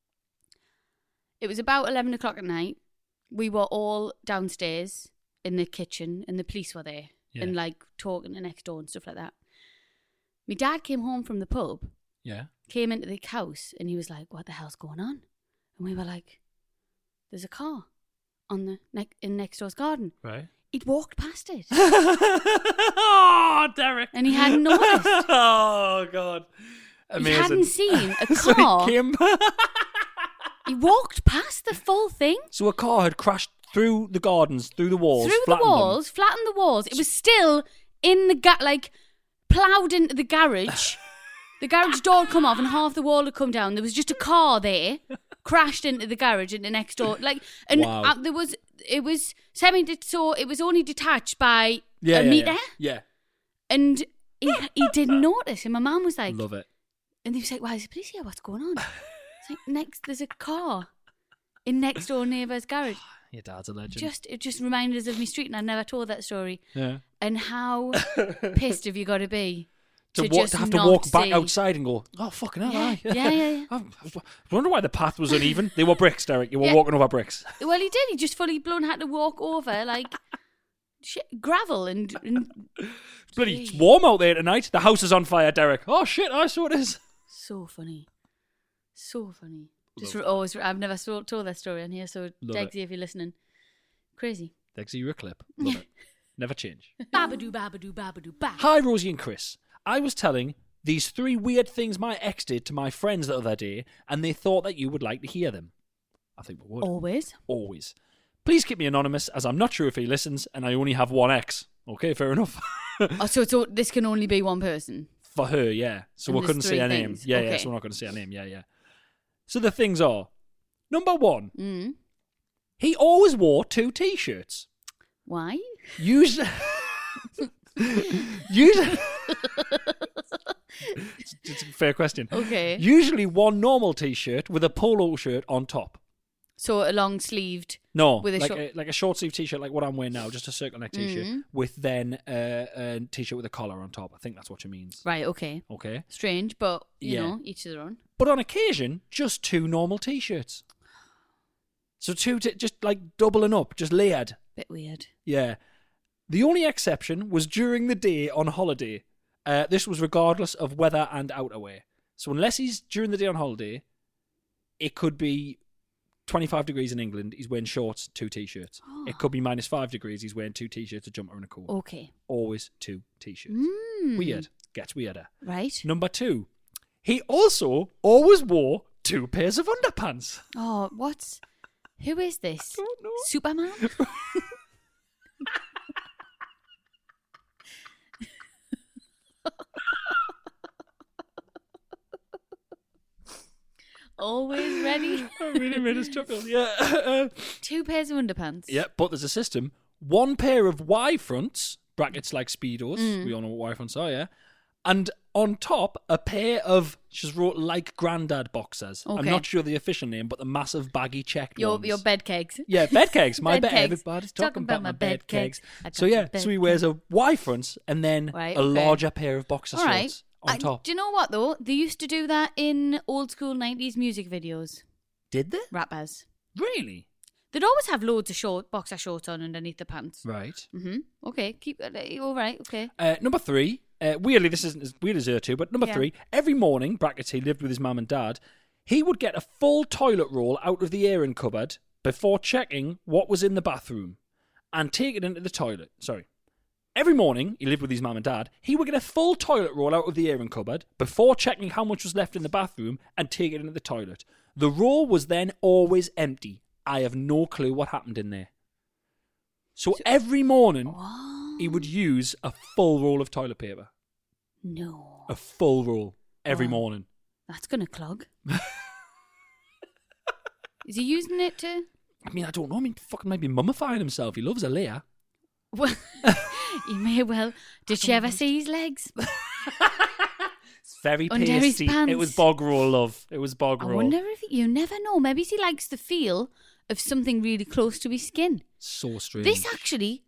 It was about 11 o'clock at night. We were all downstairs in the kitchen and the police were there and like talking to next door and stuff like that. My dad came home from the pub. Yeah. Came into the house and he was like, what the hell's going on? And we were like, there's a car on in next door's garden. Right. He'd walked past it. Oh, Derek. And he hadn't noticed. Oh, God. Amazing. He hadn't seen a So car. he came... He walked past the full thing. So a car had crashed through the gardens, through the walls, flattened the walls. It was still in the ploughed into the garage. The garage door had come off and half the wall had come down. There was just a car there, crashed into the garage into next door. Wow. It was so it was only detached by a metre. Yeah. And he didn't notice. And my mum was like, love it. And he was like, why is the police here? What's going on? It's like, there's a car in next door neighbour's garage. Your dad's a legend. It just reminded us of me street, and I never told that story. Yeah. And how pissed have you got to be to just have to not walk back see. outside and go, oh, fucking hell, aye. Yeah. I wonder why the path was uneven. They were bricks, Derek. You were walking over bricks. Well, he did. He just fully blown had to walk over like gravel and Bloody, it's warm out there tonight. The house is on fire, Derek. Oh, shit, I saw it is. So funny. Just always, I've never told that story on here, so Degsy, if you're listening, crazy. Degsy, you're a clip. Love it. Never change. Babadoo, babadoo, babadoo, ba. Hi, Rosie and Chris. I was telling these 3 weird things my ex did to my friends the other day, and they thought that you would like to hear them. I think we would. Always. Please keep me anonymous, as I'm not sure if he listens, and I only have one ex. Okay, fair enough. So this can only be one person? For her, yeah. So and we couldn't say her name. Things. Yeah, okay. so we're not going to say her name. Yeah. So the things are, number 1, he always wore 2 T-shirts. Why? Usually... It's a fair question. Okay. Usually one normal T-shirt with a polo shirt on top. So a long sleeved. No, with like a short sleeve T-shirt like what I'm wearing now, just a circle neck T-shirt with then a T-shirt with a collar on top. I think that's what she means. Right. Okay. Okay. Strange, but you know, each to their own. But on occasion, just 2 normal T-shirts. So 2 just like doubling up, just layered. Bit weird. Yeah. The only exception was during the day on holiday. This was regardless of weather and outerwear. So unless he's during the day on holiday, it could be 25 degrees in England, he's wearing shorts, 2 T-shirts. Oh. It could be -5 degrees, he's wearing 2 T-shirts, a jumper and a coat. Okay. Always 2 T-shirts. Weird. Gets weirder. Right. Number 2, he also always wore 2 pairs of underpants. Oh, who is this? I don't know. Superman? Always ready. I really made us chuckle. Yeah. 2 pairs of underpants. Yeah, but there's a system. 1 pair of Y fronts, brackets like Speedos. We all know what Y fronts are, yeah. And on top, a pair of, she's wrote like Grandad boxers. Okay. I'm not sure the official name, but the massive baggy checked ones. Your bed kegs. Yeah, bed kegs. My Bed bed. kegs. Everybody's talking about my bed kegs. I got So yeah, bed so he wears a Y front and then Right, a okay. larger pair of boxer All right. shorts on top. Do you know what though? They used to do that in old school 90s music videos. Did they? Rappers. Really? They'd always have loads of boxer shorts on underneath the pants. Right. Okay, all right, okay. Number 3, weirdly, this isn't as weird as her two, but number 3, every morning, brackets, he lived with his mum and dad, he would get a full toilet roll out of the airing cupboard before checking what was in the bathroom and take it into the toilet. Sorry. Every morning, he lived with his mum and dad, he would get a full toilet roll out of the airing cupboard before checking how much was left in the bathroom and take it into the toilet. The roll was then always empty. I have no clue what happened in there. So every morning, he would use a full roll of toilet paper. No. A full roll every morning. That's going to clog. Is he using it to... I mean, I don't know. I mean, fucking maybe mummifying himself. He loves a layer. Well, he may well. Did she ever see his legs? It's very Under his pasty. pants. It was bog roll, love. It was bog I roll. wonder if you never know. Maybe he likes the feel of something really close to his skin. So strange. This actually,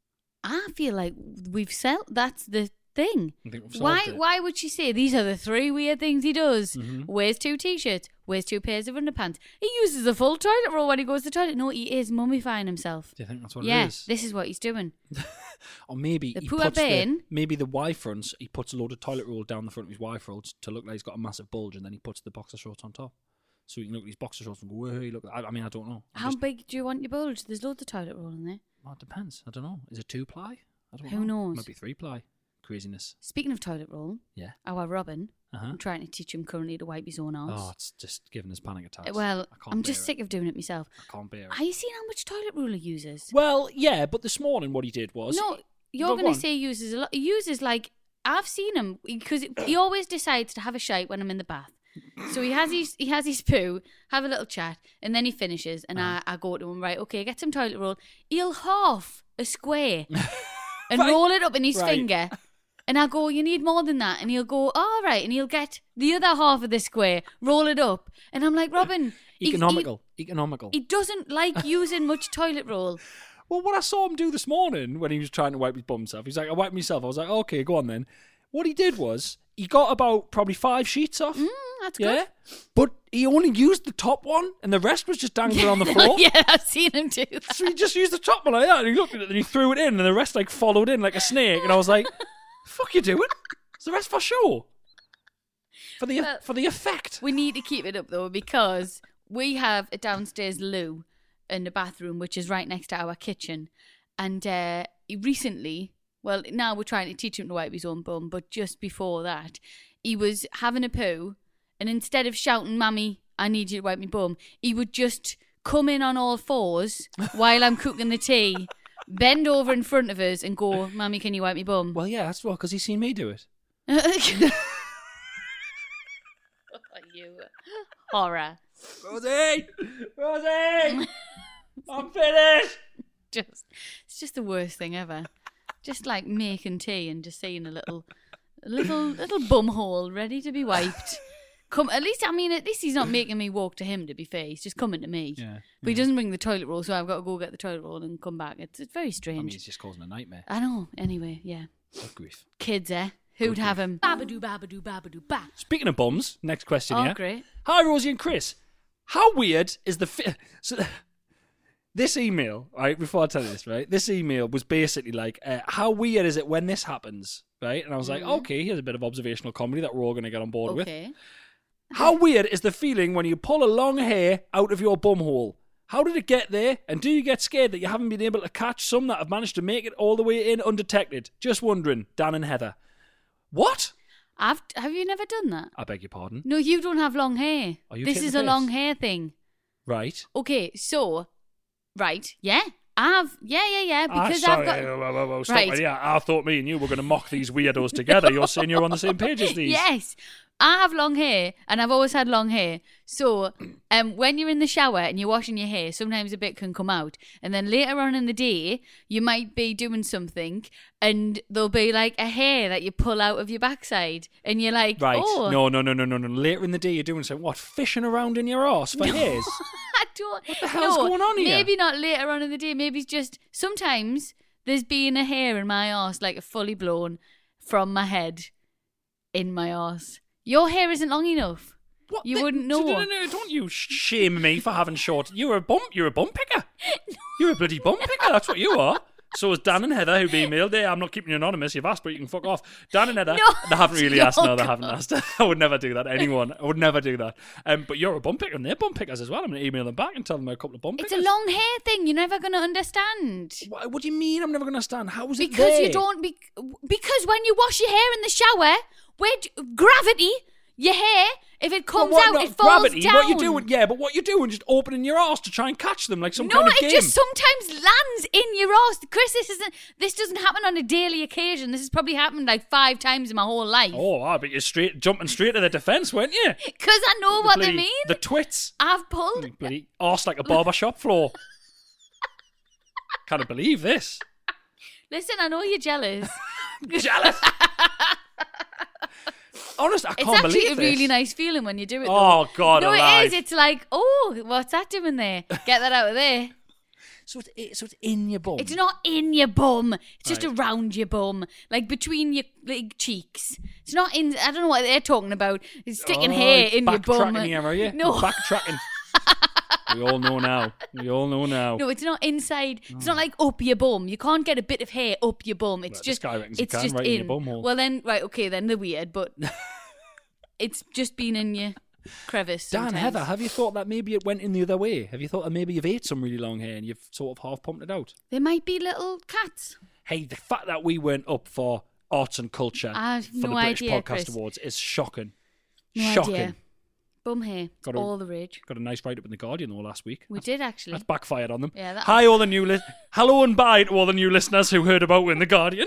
I feel like we've settled. That's the thing. I think we've solved it. Why would she say these are the 3 weird things he does? Mm-hmm. Wears 2 t-shirts, wears 2 pairs of underpants. He uses a full toilet roll when he goes to the toilet. No, he is mummifying himself. Do you think that's what it Yeah, is? this is what he's doing. Or maybe The he poor puts Ben. maybe the Y fronts, he puts a load of toilet roll down the front of his Y fronts to look like he's got a massive bulge, and then he puts the boxer shorts on top. So you can look at his boxer shorts and go, hey, look. I mean, I don't know. How big do you want your bulge? There's loads of toilet roll in there. Well, it depends. I don't know. Is it 2-ply? I don't know. Who knows? Might be 3-ply. Craziness. Speaking of toilet roll, Yeah. our Robin, Uh-huh. I'm trying to teach him currently to wipe his own arse. Oh, it's just giving us panic attacks. Well, I can't I'm bear just it. sick of doing it myself. I can't bear it. Have you seen how much toilet roll he uses? Well, yeah, but this morning what he did was... No, you're Go going on. to say he uses a lot. He uses, like, I've seen him, because he always decides to have a shite when I'm in the bath. So he has his poo, have a little chat, and then he finishes, and I go to him, right, okay, get some toilet roll. He'll half a square and Right. roll it up in his Right. finger. And I go, you need more than that. And he'll go, all right. And he'll get the other half of the square, roll it up. And I'm like, Robin, Economical. He doesn't like using much toilet roll. Well, what I saw him do this morning when he was trying to wipe his bum himself, he's like, I wiped myself. I was like, okay, go on then. What he did was, he got about probably 5 sheets off. That's yeah? good. But he only used the top one, and the rest was just dangling on the floor. Yeah, I've seen him do that. So he just used the top one like that, and he looked at it, and he threw it in, and the rest like followed in like a snake. And I was like, fuck you doing? Is the rest for sure? For the effect. We need to keep it up, though, because we have a downstairs loo and a bathroom, which is right next to our kitchen. And he recently, well, now we're trying to teach him to wipe his own bum, but just before that, he was having a poo, and instead of shouting, Mummy, I need you to wipe my bum, he would just come in on all fours while I'm cooking the tea, bend over in front of us and go, Mummy, can you wipe my bum? Well, yeah, that's well, because he's seen me do it. You horror. Rosie! I'm finished! It's just the worst thing ever. Just like making tea and just seeing a little bum hole ready to be wiped. At least he's not making me walk to him, to be fair. He's just coming to me. Yeah, But he doesn't bring the toilet roll, so I've got to go get the toilet roll and come back. It's very strange. I mean, he's just causing a nightmare. I know. Anyway, yeah. Good grief. Kids, Who'd have him? Babadoo, babadoo, babadoo, ba. Speaking of bums, next question Oh, here. great. Hi, Rosie and Chris. How weird is so this email, right, before I tell you this, right, this email was basically like, how weird is it when this happens, right? And I was like, okay, here's a bit of observational comedy that we're all going to get on board with. Okay. How weird is the feeling when you pull a long hair out of your bum hole? How did it get there? And do you get scared that you haven't been able to catch some that have managed to make it all the way in undetected? Just wondering, Dan and Heather. What? Have you never done that? I beg your pardon. No, you don't have long hair. Are you This taking is the a piss? long hair thing. Right. Okay, so, right, yeah. Because sorry, I've got... whoa, stop Right. right. Yeah, I thought me and you were going to mock these weirdos together. You're saying you're on the same page as these. Yes, I have long hair, and I've always had long hair. So, when you're in the shower and you're washing your hair, sometimes a bit can come out, and then later on in the day, you might be doing something, and there'll be like a hair that you pull out of your backside, and you're like, Right. oh, No. Later in the day, you're doing something. What? Fishing around in your arse for hairs? I don't. What the hell's going on here? Maybe not later on in the day. Maybe it's just sometimes there's been a hair in my arse, like a fully blown from my head in my arse. Your hair isn't long enough. What? You wouldn't know. No, don't you shame me for having short. You're a bum picker. You're a bloody bum picker. That's what you are. So is Dan and Heather, who've emailed. Hey, I'm not keeping you anonymous. You've asked, but you can fuck off. Dan and Heather, No, they haven't really asked. No, they God. haven't asked. I would never do that. Anyone, I would never do that. But you're a bum picker, and they're bum pickers as well. I'm going to email them back and tell them a couple of bum pickers. It's a long hair thing. You're never going to understand. What do you mean? I'm never going to understand. How is it Because there? you don't. Because when you wash your hair in the shower, gravity, your hair, if it comes But what, out, not it falls gravity, down. What you doing? Yeah, but what you doing? Just opening your arse to try and catch them like some No, kind of game. it just sometimes lands in your arse. Chris, this doesn't happen on a daily occasion. This has probably happened like 5 times in my whole life. Oh, but you're jumping straight to the defence, weren't you? Because I know what they mean. The twits. I've pulled. Bloody arse like a barbershop floor. Can't believe this. Listen, I know you're jealous. Jealous. Honest, I It's can't believe actually a this. really nice feeling when you do it. Oh, though. God No, alive. it is. It's like, oh, what's that doing there? Get that out of there. So it's in your bum. It's not in your bum. It's just Right. around your bum, like between your cheeks. It's not in. I don't know what they're talking about. It's sticking hair in your bum. Backtracking here, are you? No. Backtracking. We all know now. No, it's not inside. It's not like up your bum. You can't get a bit of hair up your bum. It's Well, this just. guy reckons you It's can, just right in in. your bum hole. Well then, right, okay, then they're weird, but it's just been in your crevice. Dan, sometimes. Heather, have you thought that maybe it went in the other way? Have you thought that maybe you've ate some really long hair and you've sort of half pumped it out? There might be little cats. Hey, the fact that we weren't up for arts and culture I have for no the British idea, Podcast Chris. Awards is shocking. No Shocking. idea. Bum hair. It's Got a- all the rage. Got a nice write-up in The Guardian though last week. We did actually. That's backfired on them. Yeah, that- Hi, all the new hello and bye to all the new listeners who heard about in The Guardian.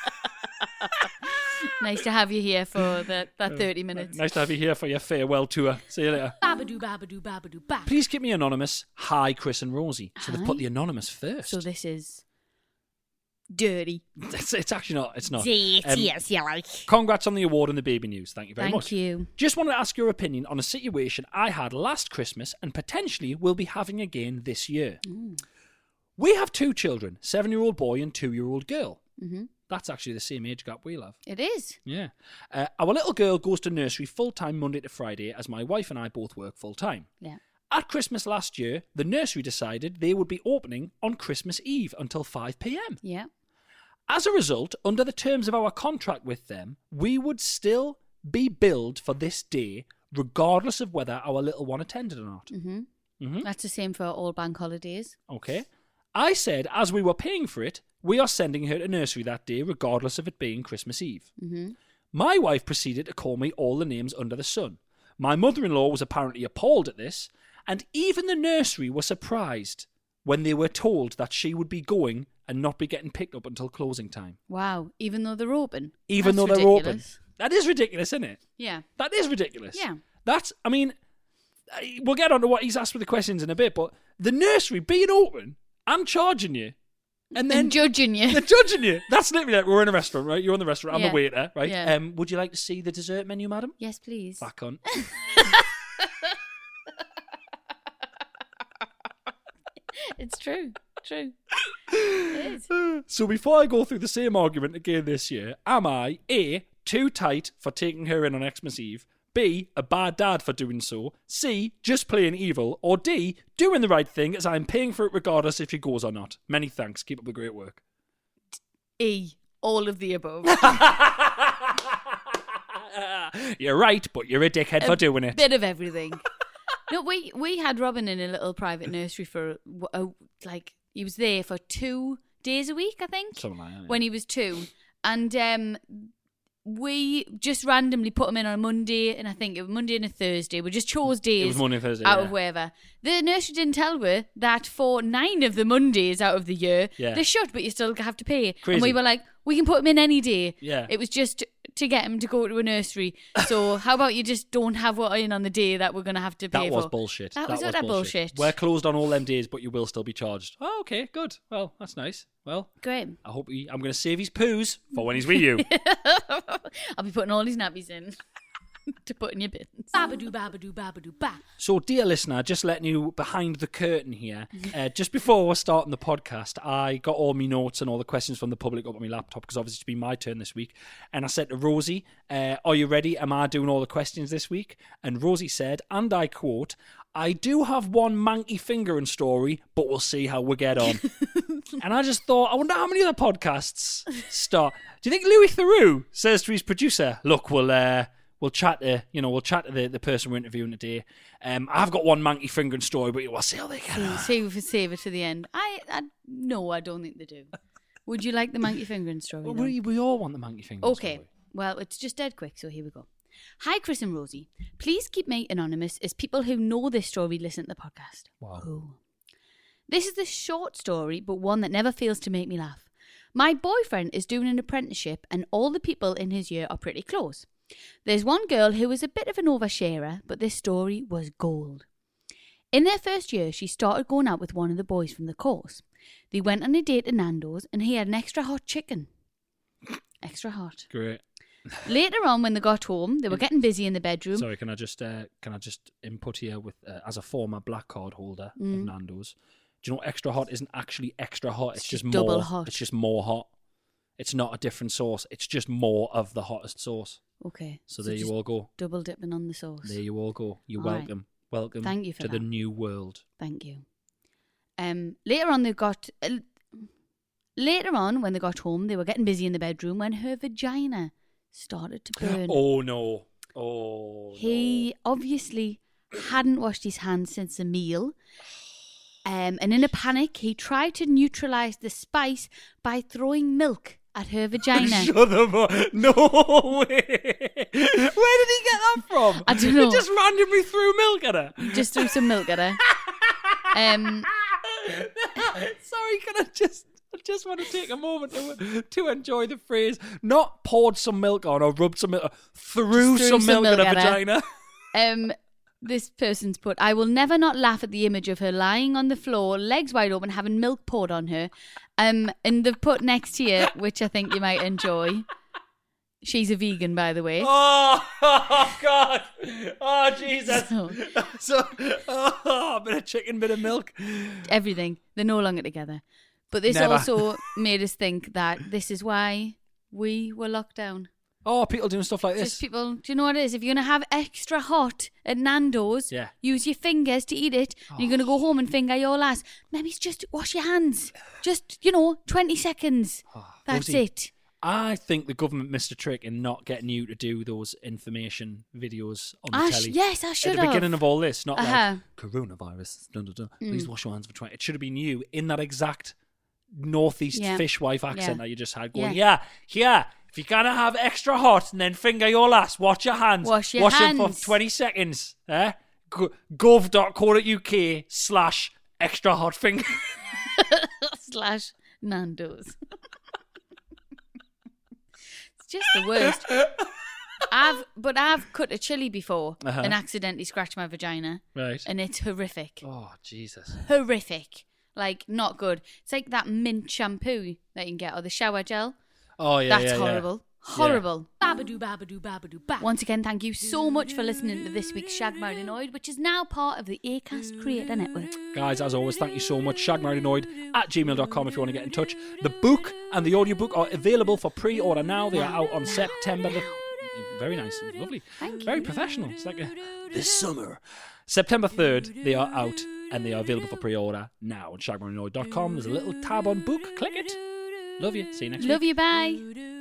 Nice to have you here for that 30 minutes. Nice to have you here for your farewell tour. See you later. Babadoo, babadoo, babadoo, ba. Please keep me anonymous. Hi, Chris and Rosie. So they've put the anonymous first. So this is dirty. It's actually not. It's not. Yes, you like. Congrats on the award and the baby news. Thank you very much. Thank you. Just wanted to ask your opinion on a situation I had last Christmas and potentially will be having again this year. We have 2 children, 7-year-old boy and 2-year-old girl. Mm-hmm. That's actually the same age gap we have. It is. Yeah. Our little girl goes to nursery full-time Monday to Friday as my wife and I both work full-time. Yeah. At Christmas last year, the nursery decided they would be opening on Christmas Eve until 5 p.m. Yeah. As a result, under the terms of our contract with them, we would still be billed for this day, regardless of whether our little one attended or not. Mm-hmm. That's the same for all bank holidays. Okay. I said, as we were paying for it, we are sending her to nursery that day, regardless of it being Christmas Eve. Mm-hmm. My wife proceeded to call me all the names under the sun. My mother-in-law was apparently appalled at this, and even the nursery were surprised when they were told that she would be going and not be getting picked up until closing time. Wow. Even though they're open. Even That's though they're open. ridiculous. That is ridiculous, isn't it? Yeah. That is ridiculous. Yeah. That's, I mean, we'll get on to what he's asked for the questions in a bit, but the nursery being open and charging you, and then And judging you. they're judging you. That's literally like, we're in a restaurant, right? You're in the restaurant, I'm Yeah. the waiter, right? Yeah. Would you like to see the dessert menu, madam? Yes, please. Back on. It's true. True. It is. So before I go through the same argument again this year, am I A, too tight for taking her in on Xmas Eve, B, a bad dad for doing so, C, just plain evil, or D, doing the right thing as I'm paying for it regardless if she goes or not? Many thanks. Keep up the great work. E. All of the above. You're right, but you're a dickhead for doing it. Bit of everything. No, we had Robin in a little private nursery for like he was there for 2 days a week, I think, Something like that, yeah. when he was 2, and we just randomly put him in on a Monday, and I think it was Monday and a Thursday. We just chose days. It was Monday and Thursday, out yeah. of wherever. The nursery didn't tell her that for 9 of the Mondays out of the year, Yeah. they're shut, but you still have to pay. Crazy. And we were like, we can put him in any day. Yeah. It was just to get him to go to a nursery. So how about you just don't have one in on the day that we're going to have to pay That was for? bullshit. That was utter bullshit. We're closed on all them days, but you will still be charged. Oh, okay, good. Well, that's nice. Well, Great. I hope I'm going to save his poos for when he's with you. I'll be putting all his nappies in. to put in your bins. Babadoo, babadoo, babadoo, ba. So, dear listener, just letting you behind the curtain here. Just before we're starting the podcast, I got all my notes and all the questions from the public up on my laptop because obviously it's been my turn this week. And I said to Rosie, are you ready? Am I doing all the questions this week? And Rosie said, and I quote, I do have one manky fingering story, but we'll see how we get on. And I just thought, I wonder how many other podcasts start. Do you think Louis Theroux says to his producer, look, we'll chat to the person we're interviewing today. I've got one manky fingering story, but we'll see how they get on. Save it to the end. No, I don't think they do. Would you like the manky fingering story? Well, we all want the manky fingering story. Okay, well, it's just dead quick, so here we go. Hi, Chris and Rosie. Please keep me anonymous as people who know this story listen to the podcast. Wow. Ooh. This is a short story, but one that never fails to make me laugh. My boyfriend is doing an apprenticeship and all the people in his year are pretty close. There's one girl who was a bit of an oversharer, but this story was gold. In their first year, she started going out with one of the boys from the course. They went on a date to Nando's and he had an extra hot chicken. Extra hot. Great. Later on, when they got home, they were getting busy in the bedroom. Sorry, can I just input here with as a former black card holder of Nando's? Do you know extra hot isn't actually extra hot? It's just double more hot. It's just more hot. It's not a different sauce. It's just more of the hottest sauce. Okay. So there you all go. Double dipping on the sauce. There you all go. You're All right. welcome. Welcome. Thank you for to that. the new world. Thank you. Later on, when they got home, they were getting busy in the bedroom when her vagina started to burn. Oh no! Oh. He obviously hadn't washed his hands since a meal. And in a panic, he tried to neutralise the spice by throwing milk at her vagina. Shut the fuck! No way! Where did he get that from? I don't know. He just randomly threw milk at her. Just threw some milk at her. Sorry, can I just want to take a moment to enjoy the phrase, not poured some milk on or rubbed some milk, threw some milk at her vagina. This person's put, I will never not laugh at the image of her lying on the floor, legs wide open, having milk poured on her. And they've put next here, which I think you might enjoy. She's a vegan, by the way. Oh God. Oh, Jesus. So, a bit of chicken, bit of milk. Everything. They're no longer together. But this Never. also made us think that this is why we were locked down. Oh, people doing stuff like this. Just people, do you know what it is? If you're going to have extra hot at Nando's, Yeah. use your fingers to eat it, and you're going to go home and finger your ass. Maybe it's just wash your hands. Just, 20 seconds. That's Rosie, it. I think the government missed a trick in not getting you to do those information videos on the telly. Yes, I should At the have. beginning of all this, not Uh-huh. like coronavirus. Please wash your hands for 20. It should have been you in that exact northeast fishwife accent that you just had going. Yeah. If you're gonna have extra hot and then finger your ass, wash your hands. Wash them for hands. 20 seconds. gov.co.uk/extra hot finger. / Nando's. It's just the worst. I've cut a chili before and accidentally scratched my vagina. Right. And it's horrific. Oh, Jesus. Horrific. Like, not good. It's like that mint shampoo that you can get, or the shower gel. Oh, yeah. That's horrible. Horrible. Babadoo, babadoo, babadoo, ba. Once again, thank you so much for listening to this week's Shag Married Annoyed, which is now part of the Acast Creator Network. Guys, as always, thank you so much. shagmarriedanoid@gmail.com if you want to get in touch. The book and the audiobook are available for pre-order now. They are out on September the... Very nice. Lovely. Thank you. Very professional. It's like this summer. September 3rd, they are out and they are available for pre-order now on shagmarriedanoid.com. There's a little tab on book. Click it. Love you. See you next week. Love you, bye.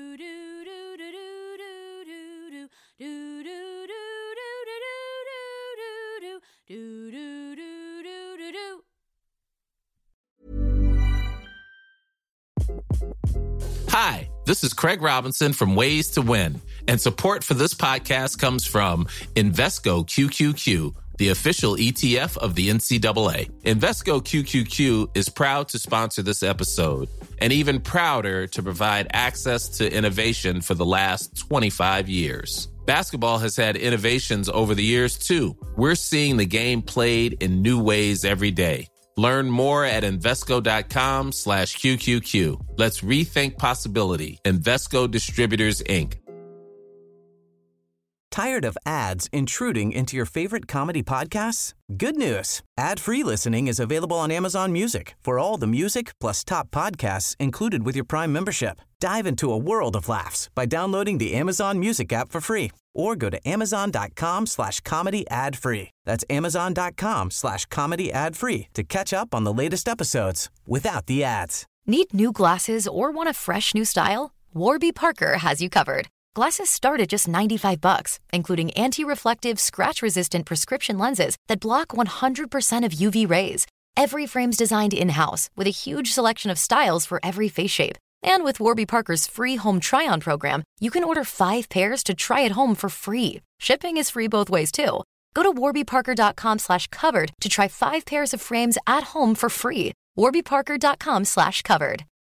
Hi, this is Craig Robinson from Ways to Win, and support for this podcast comes from Invesco QQQ, the official ETF of the NCAA. Invesco QQQ is proud to sponsor this episode, and even prouder to provide access to innovation for the last 25 years. Basketball has had innovations over the years, too. We're seeing the game played in new ways every day. Learn more at Invesco.com/QQQ. Let's rethink possibility. Invesco Distributors, Inc. Tired of ads intruding into your favorite comedy podcasts? Good news. Ad-free listening is available on Amazon Music for all the music plus top podcasts included with your Prime membership. Dive into a world of laughs by downloading the Amazon Music app for free or go to amazon.com/comedy ad-free. That's amazon.com/comedy ad-free to catch up on the latest episodes without the ads. Need new glasses or want a fresh new style? Warby Parker has you covered. Glasses start at just $95, including anti-reflective, scratch-resistant prescription lenses that block 100% of UV rays. Every frame's designed in-house with a huge selection of styles for every face shape. And with Warby Parker's free home try-on program, you can order 5 pairs to try at home for free. Shipping is free both ways, too. Go to warbyparker.com/covered to try 5 pairs of frames at home for free. warbyparker.com/covered.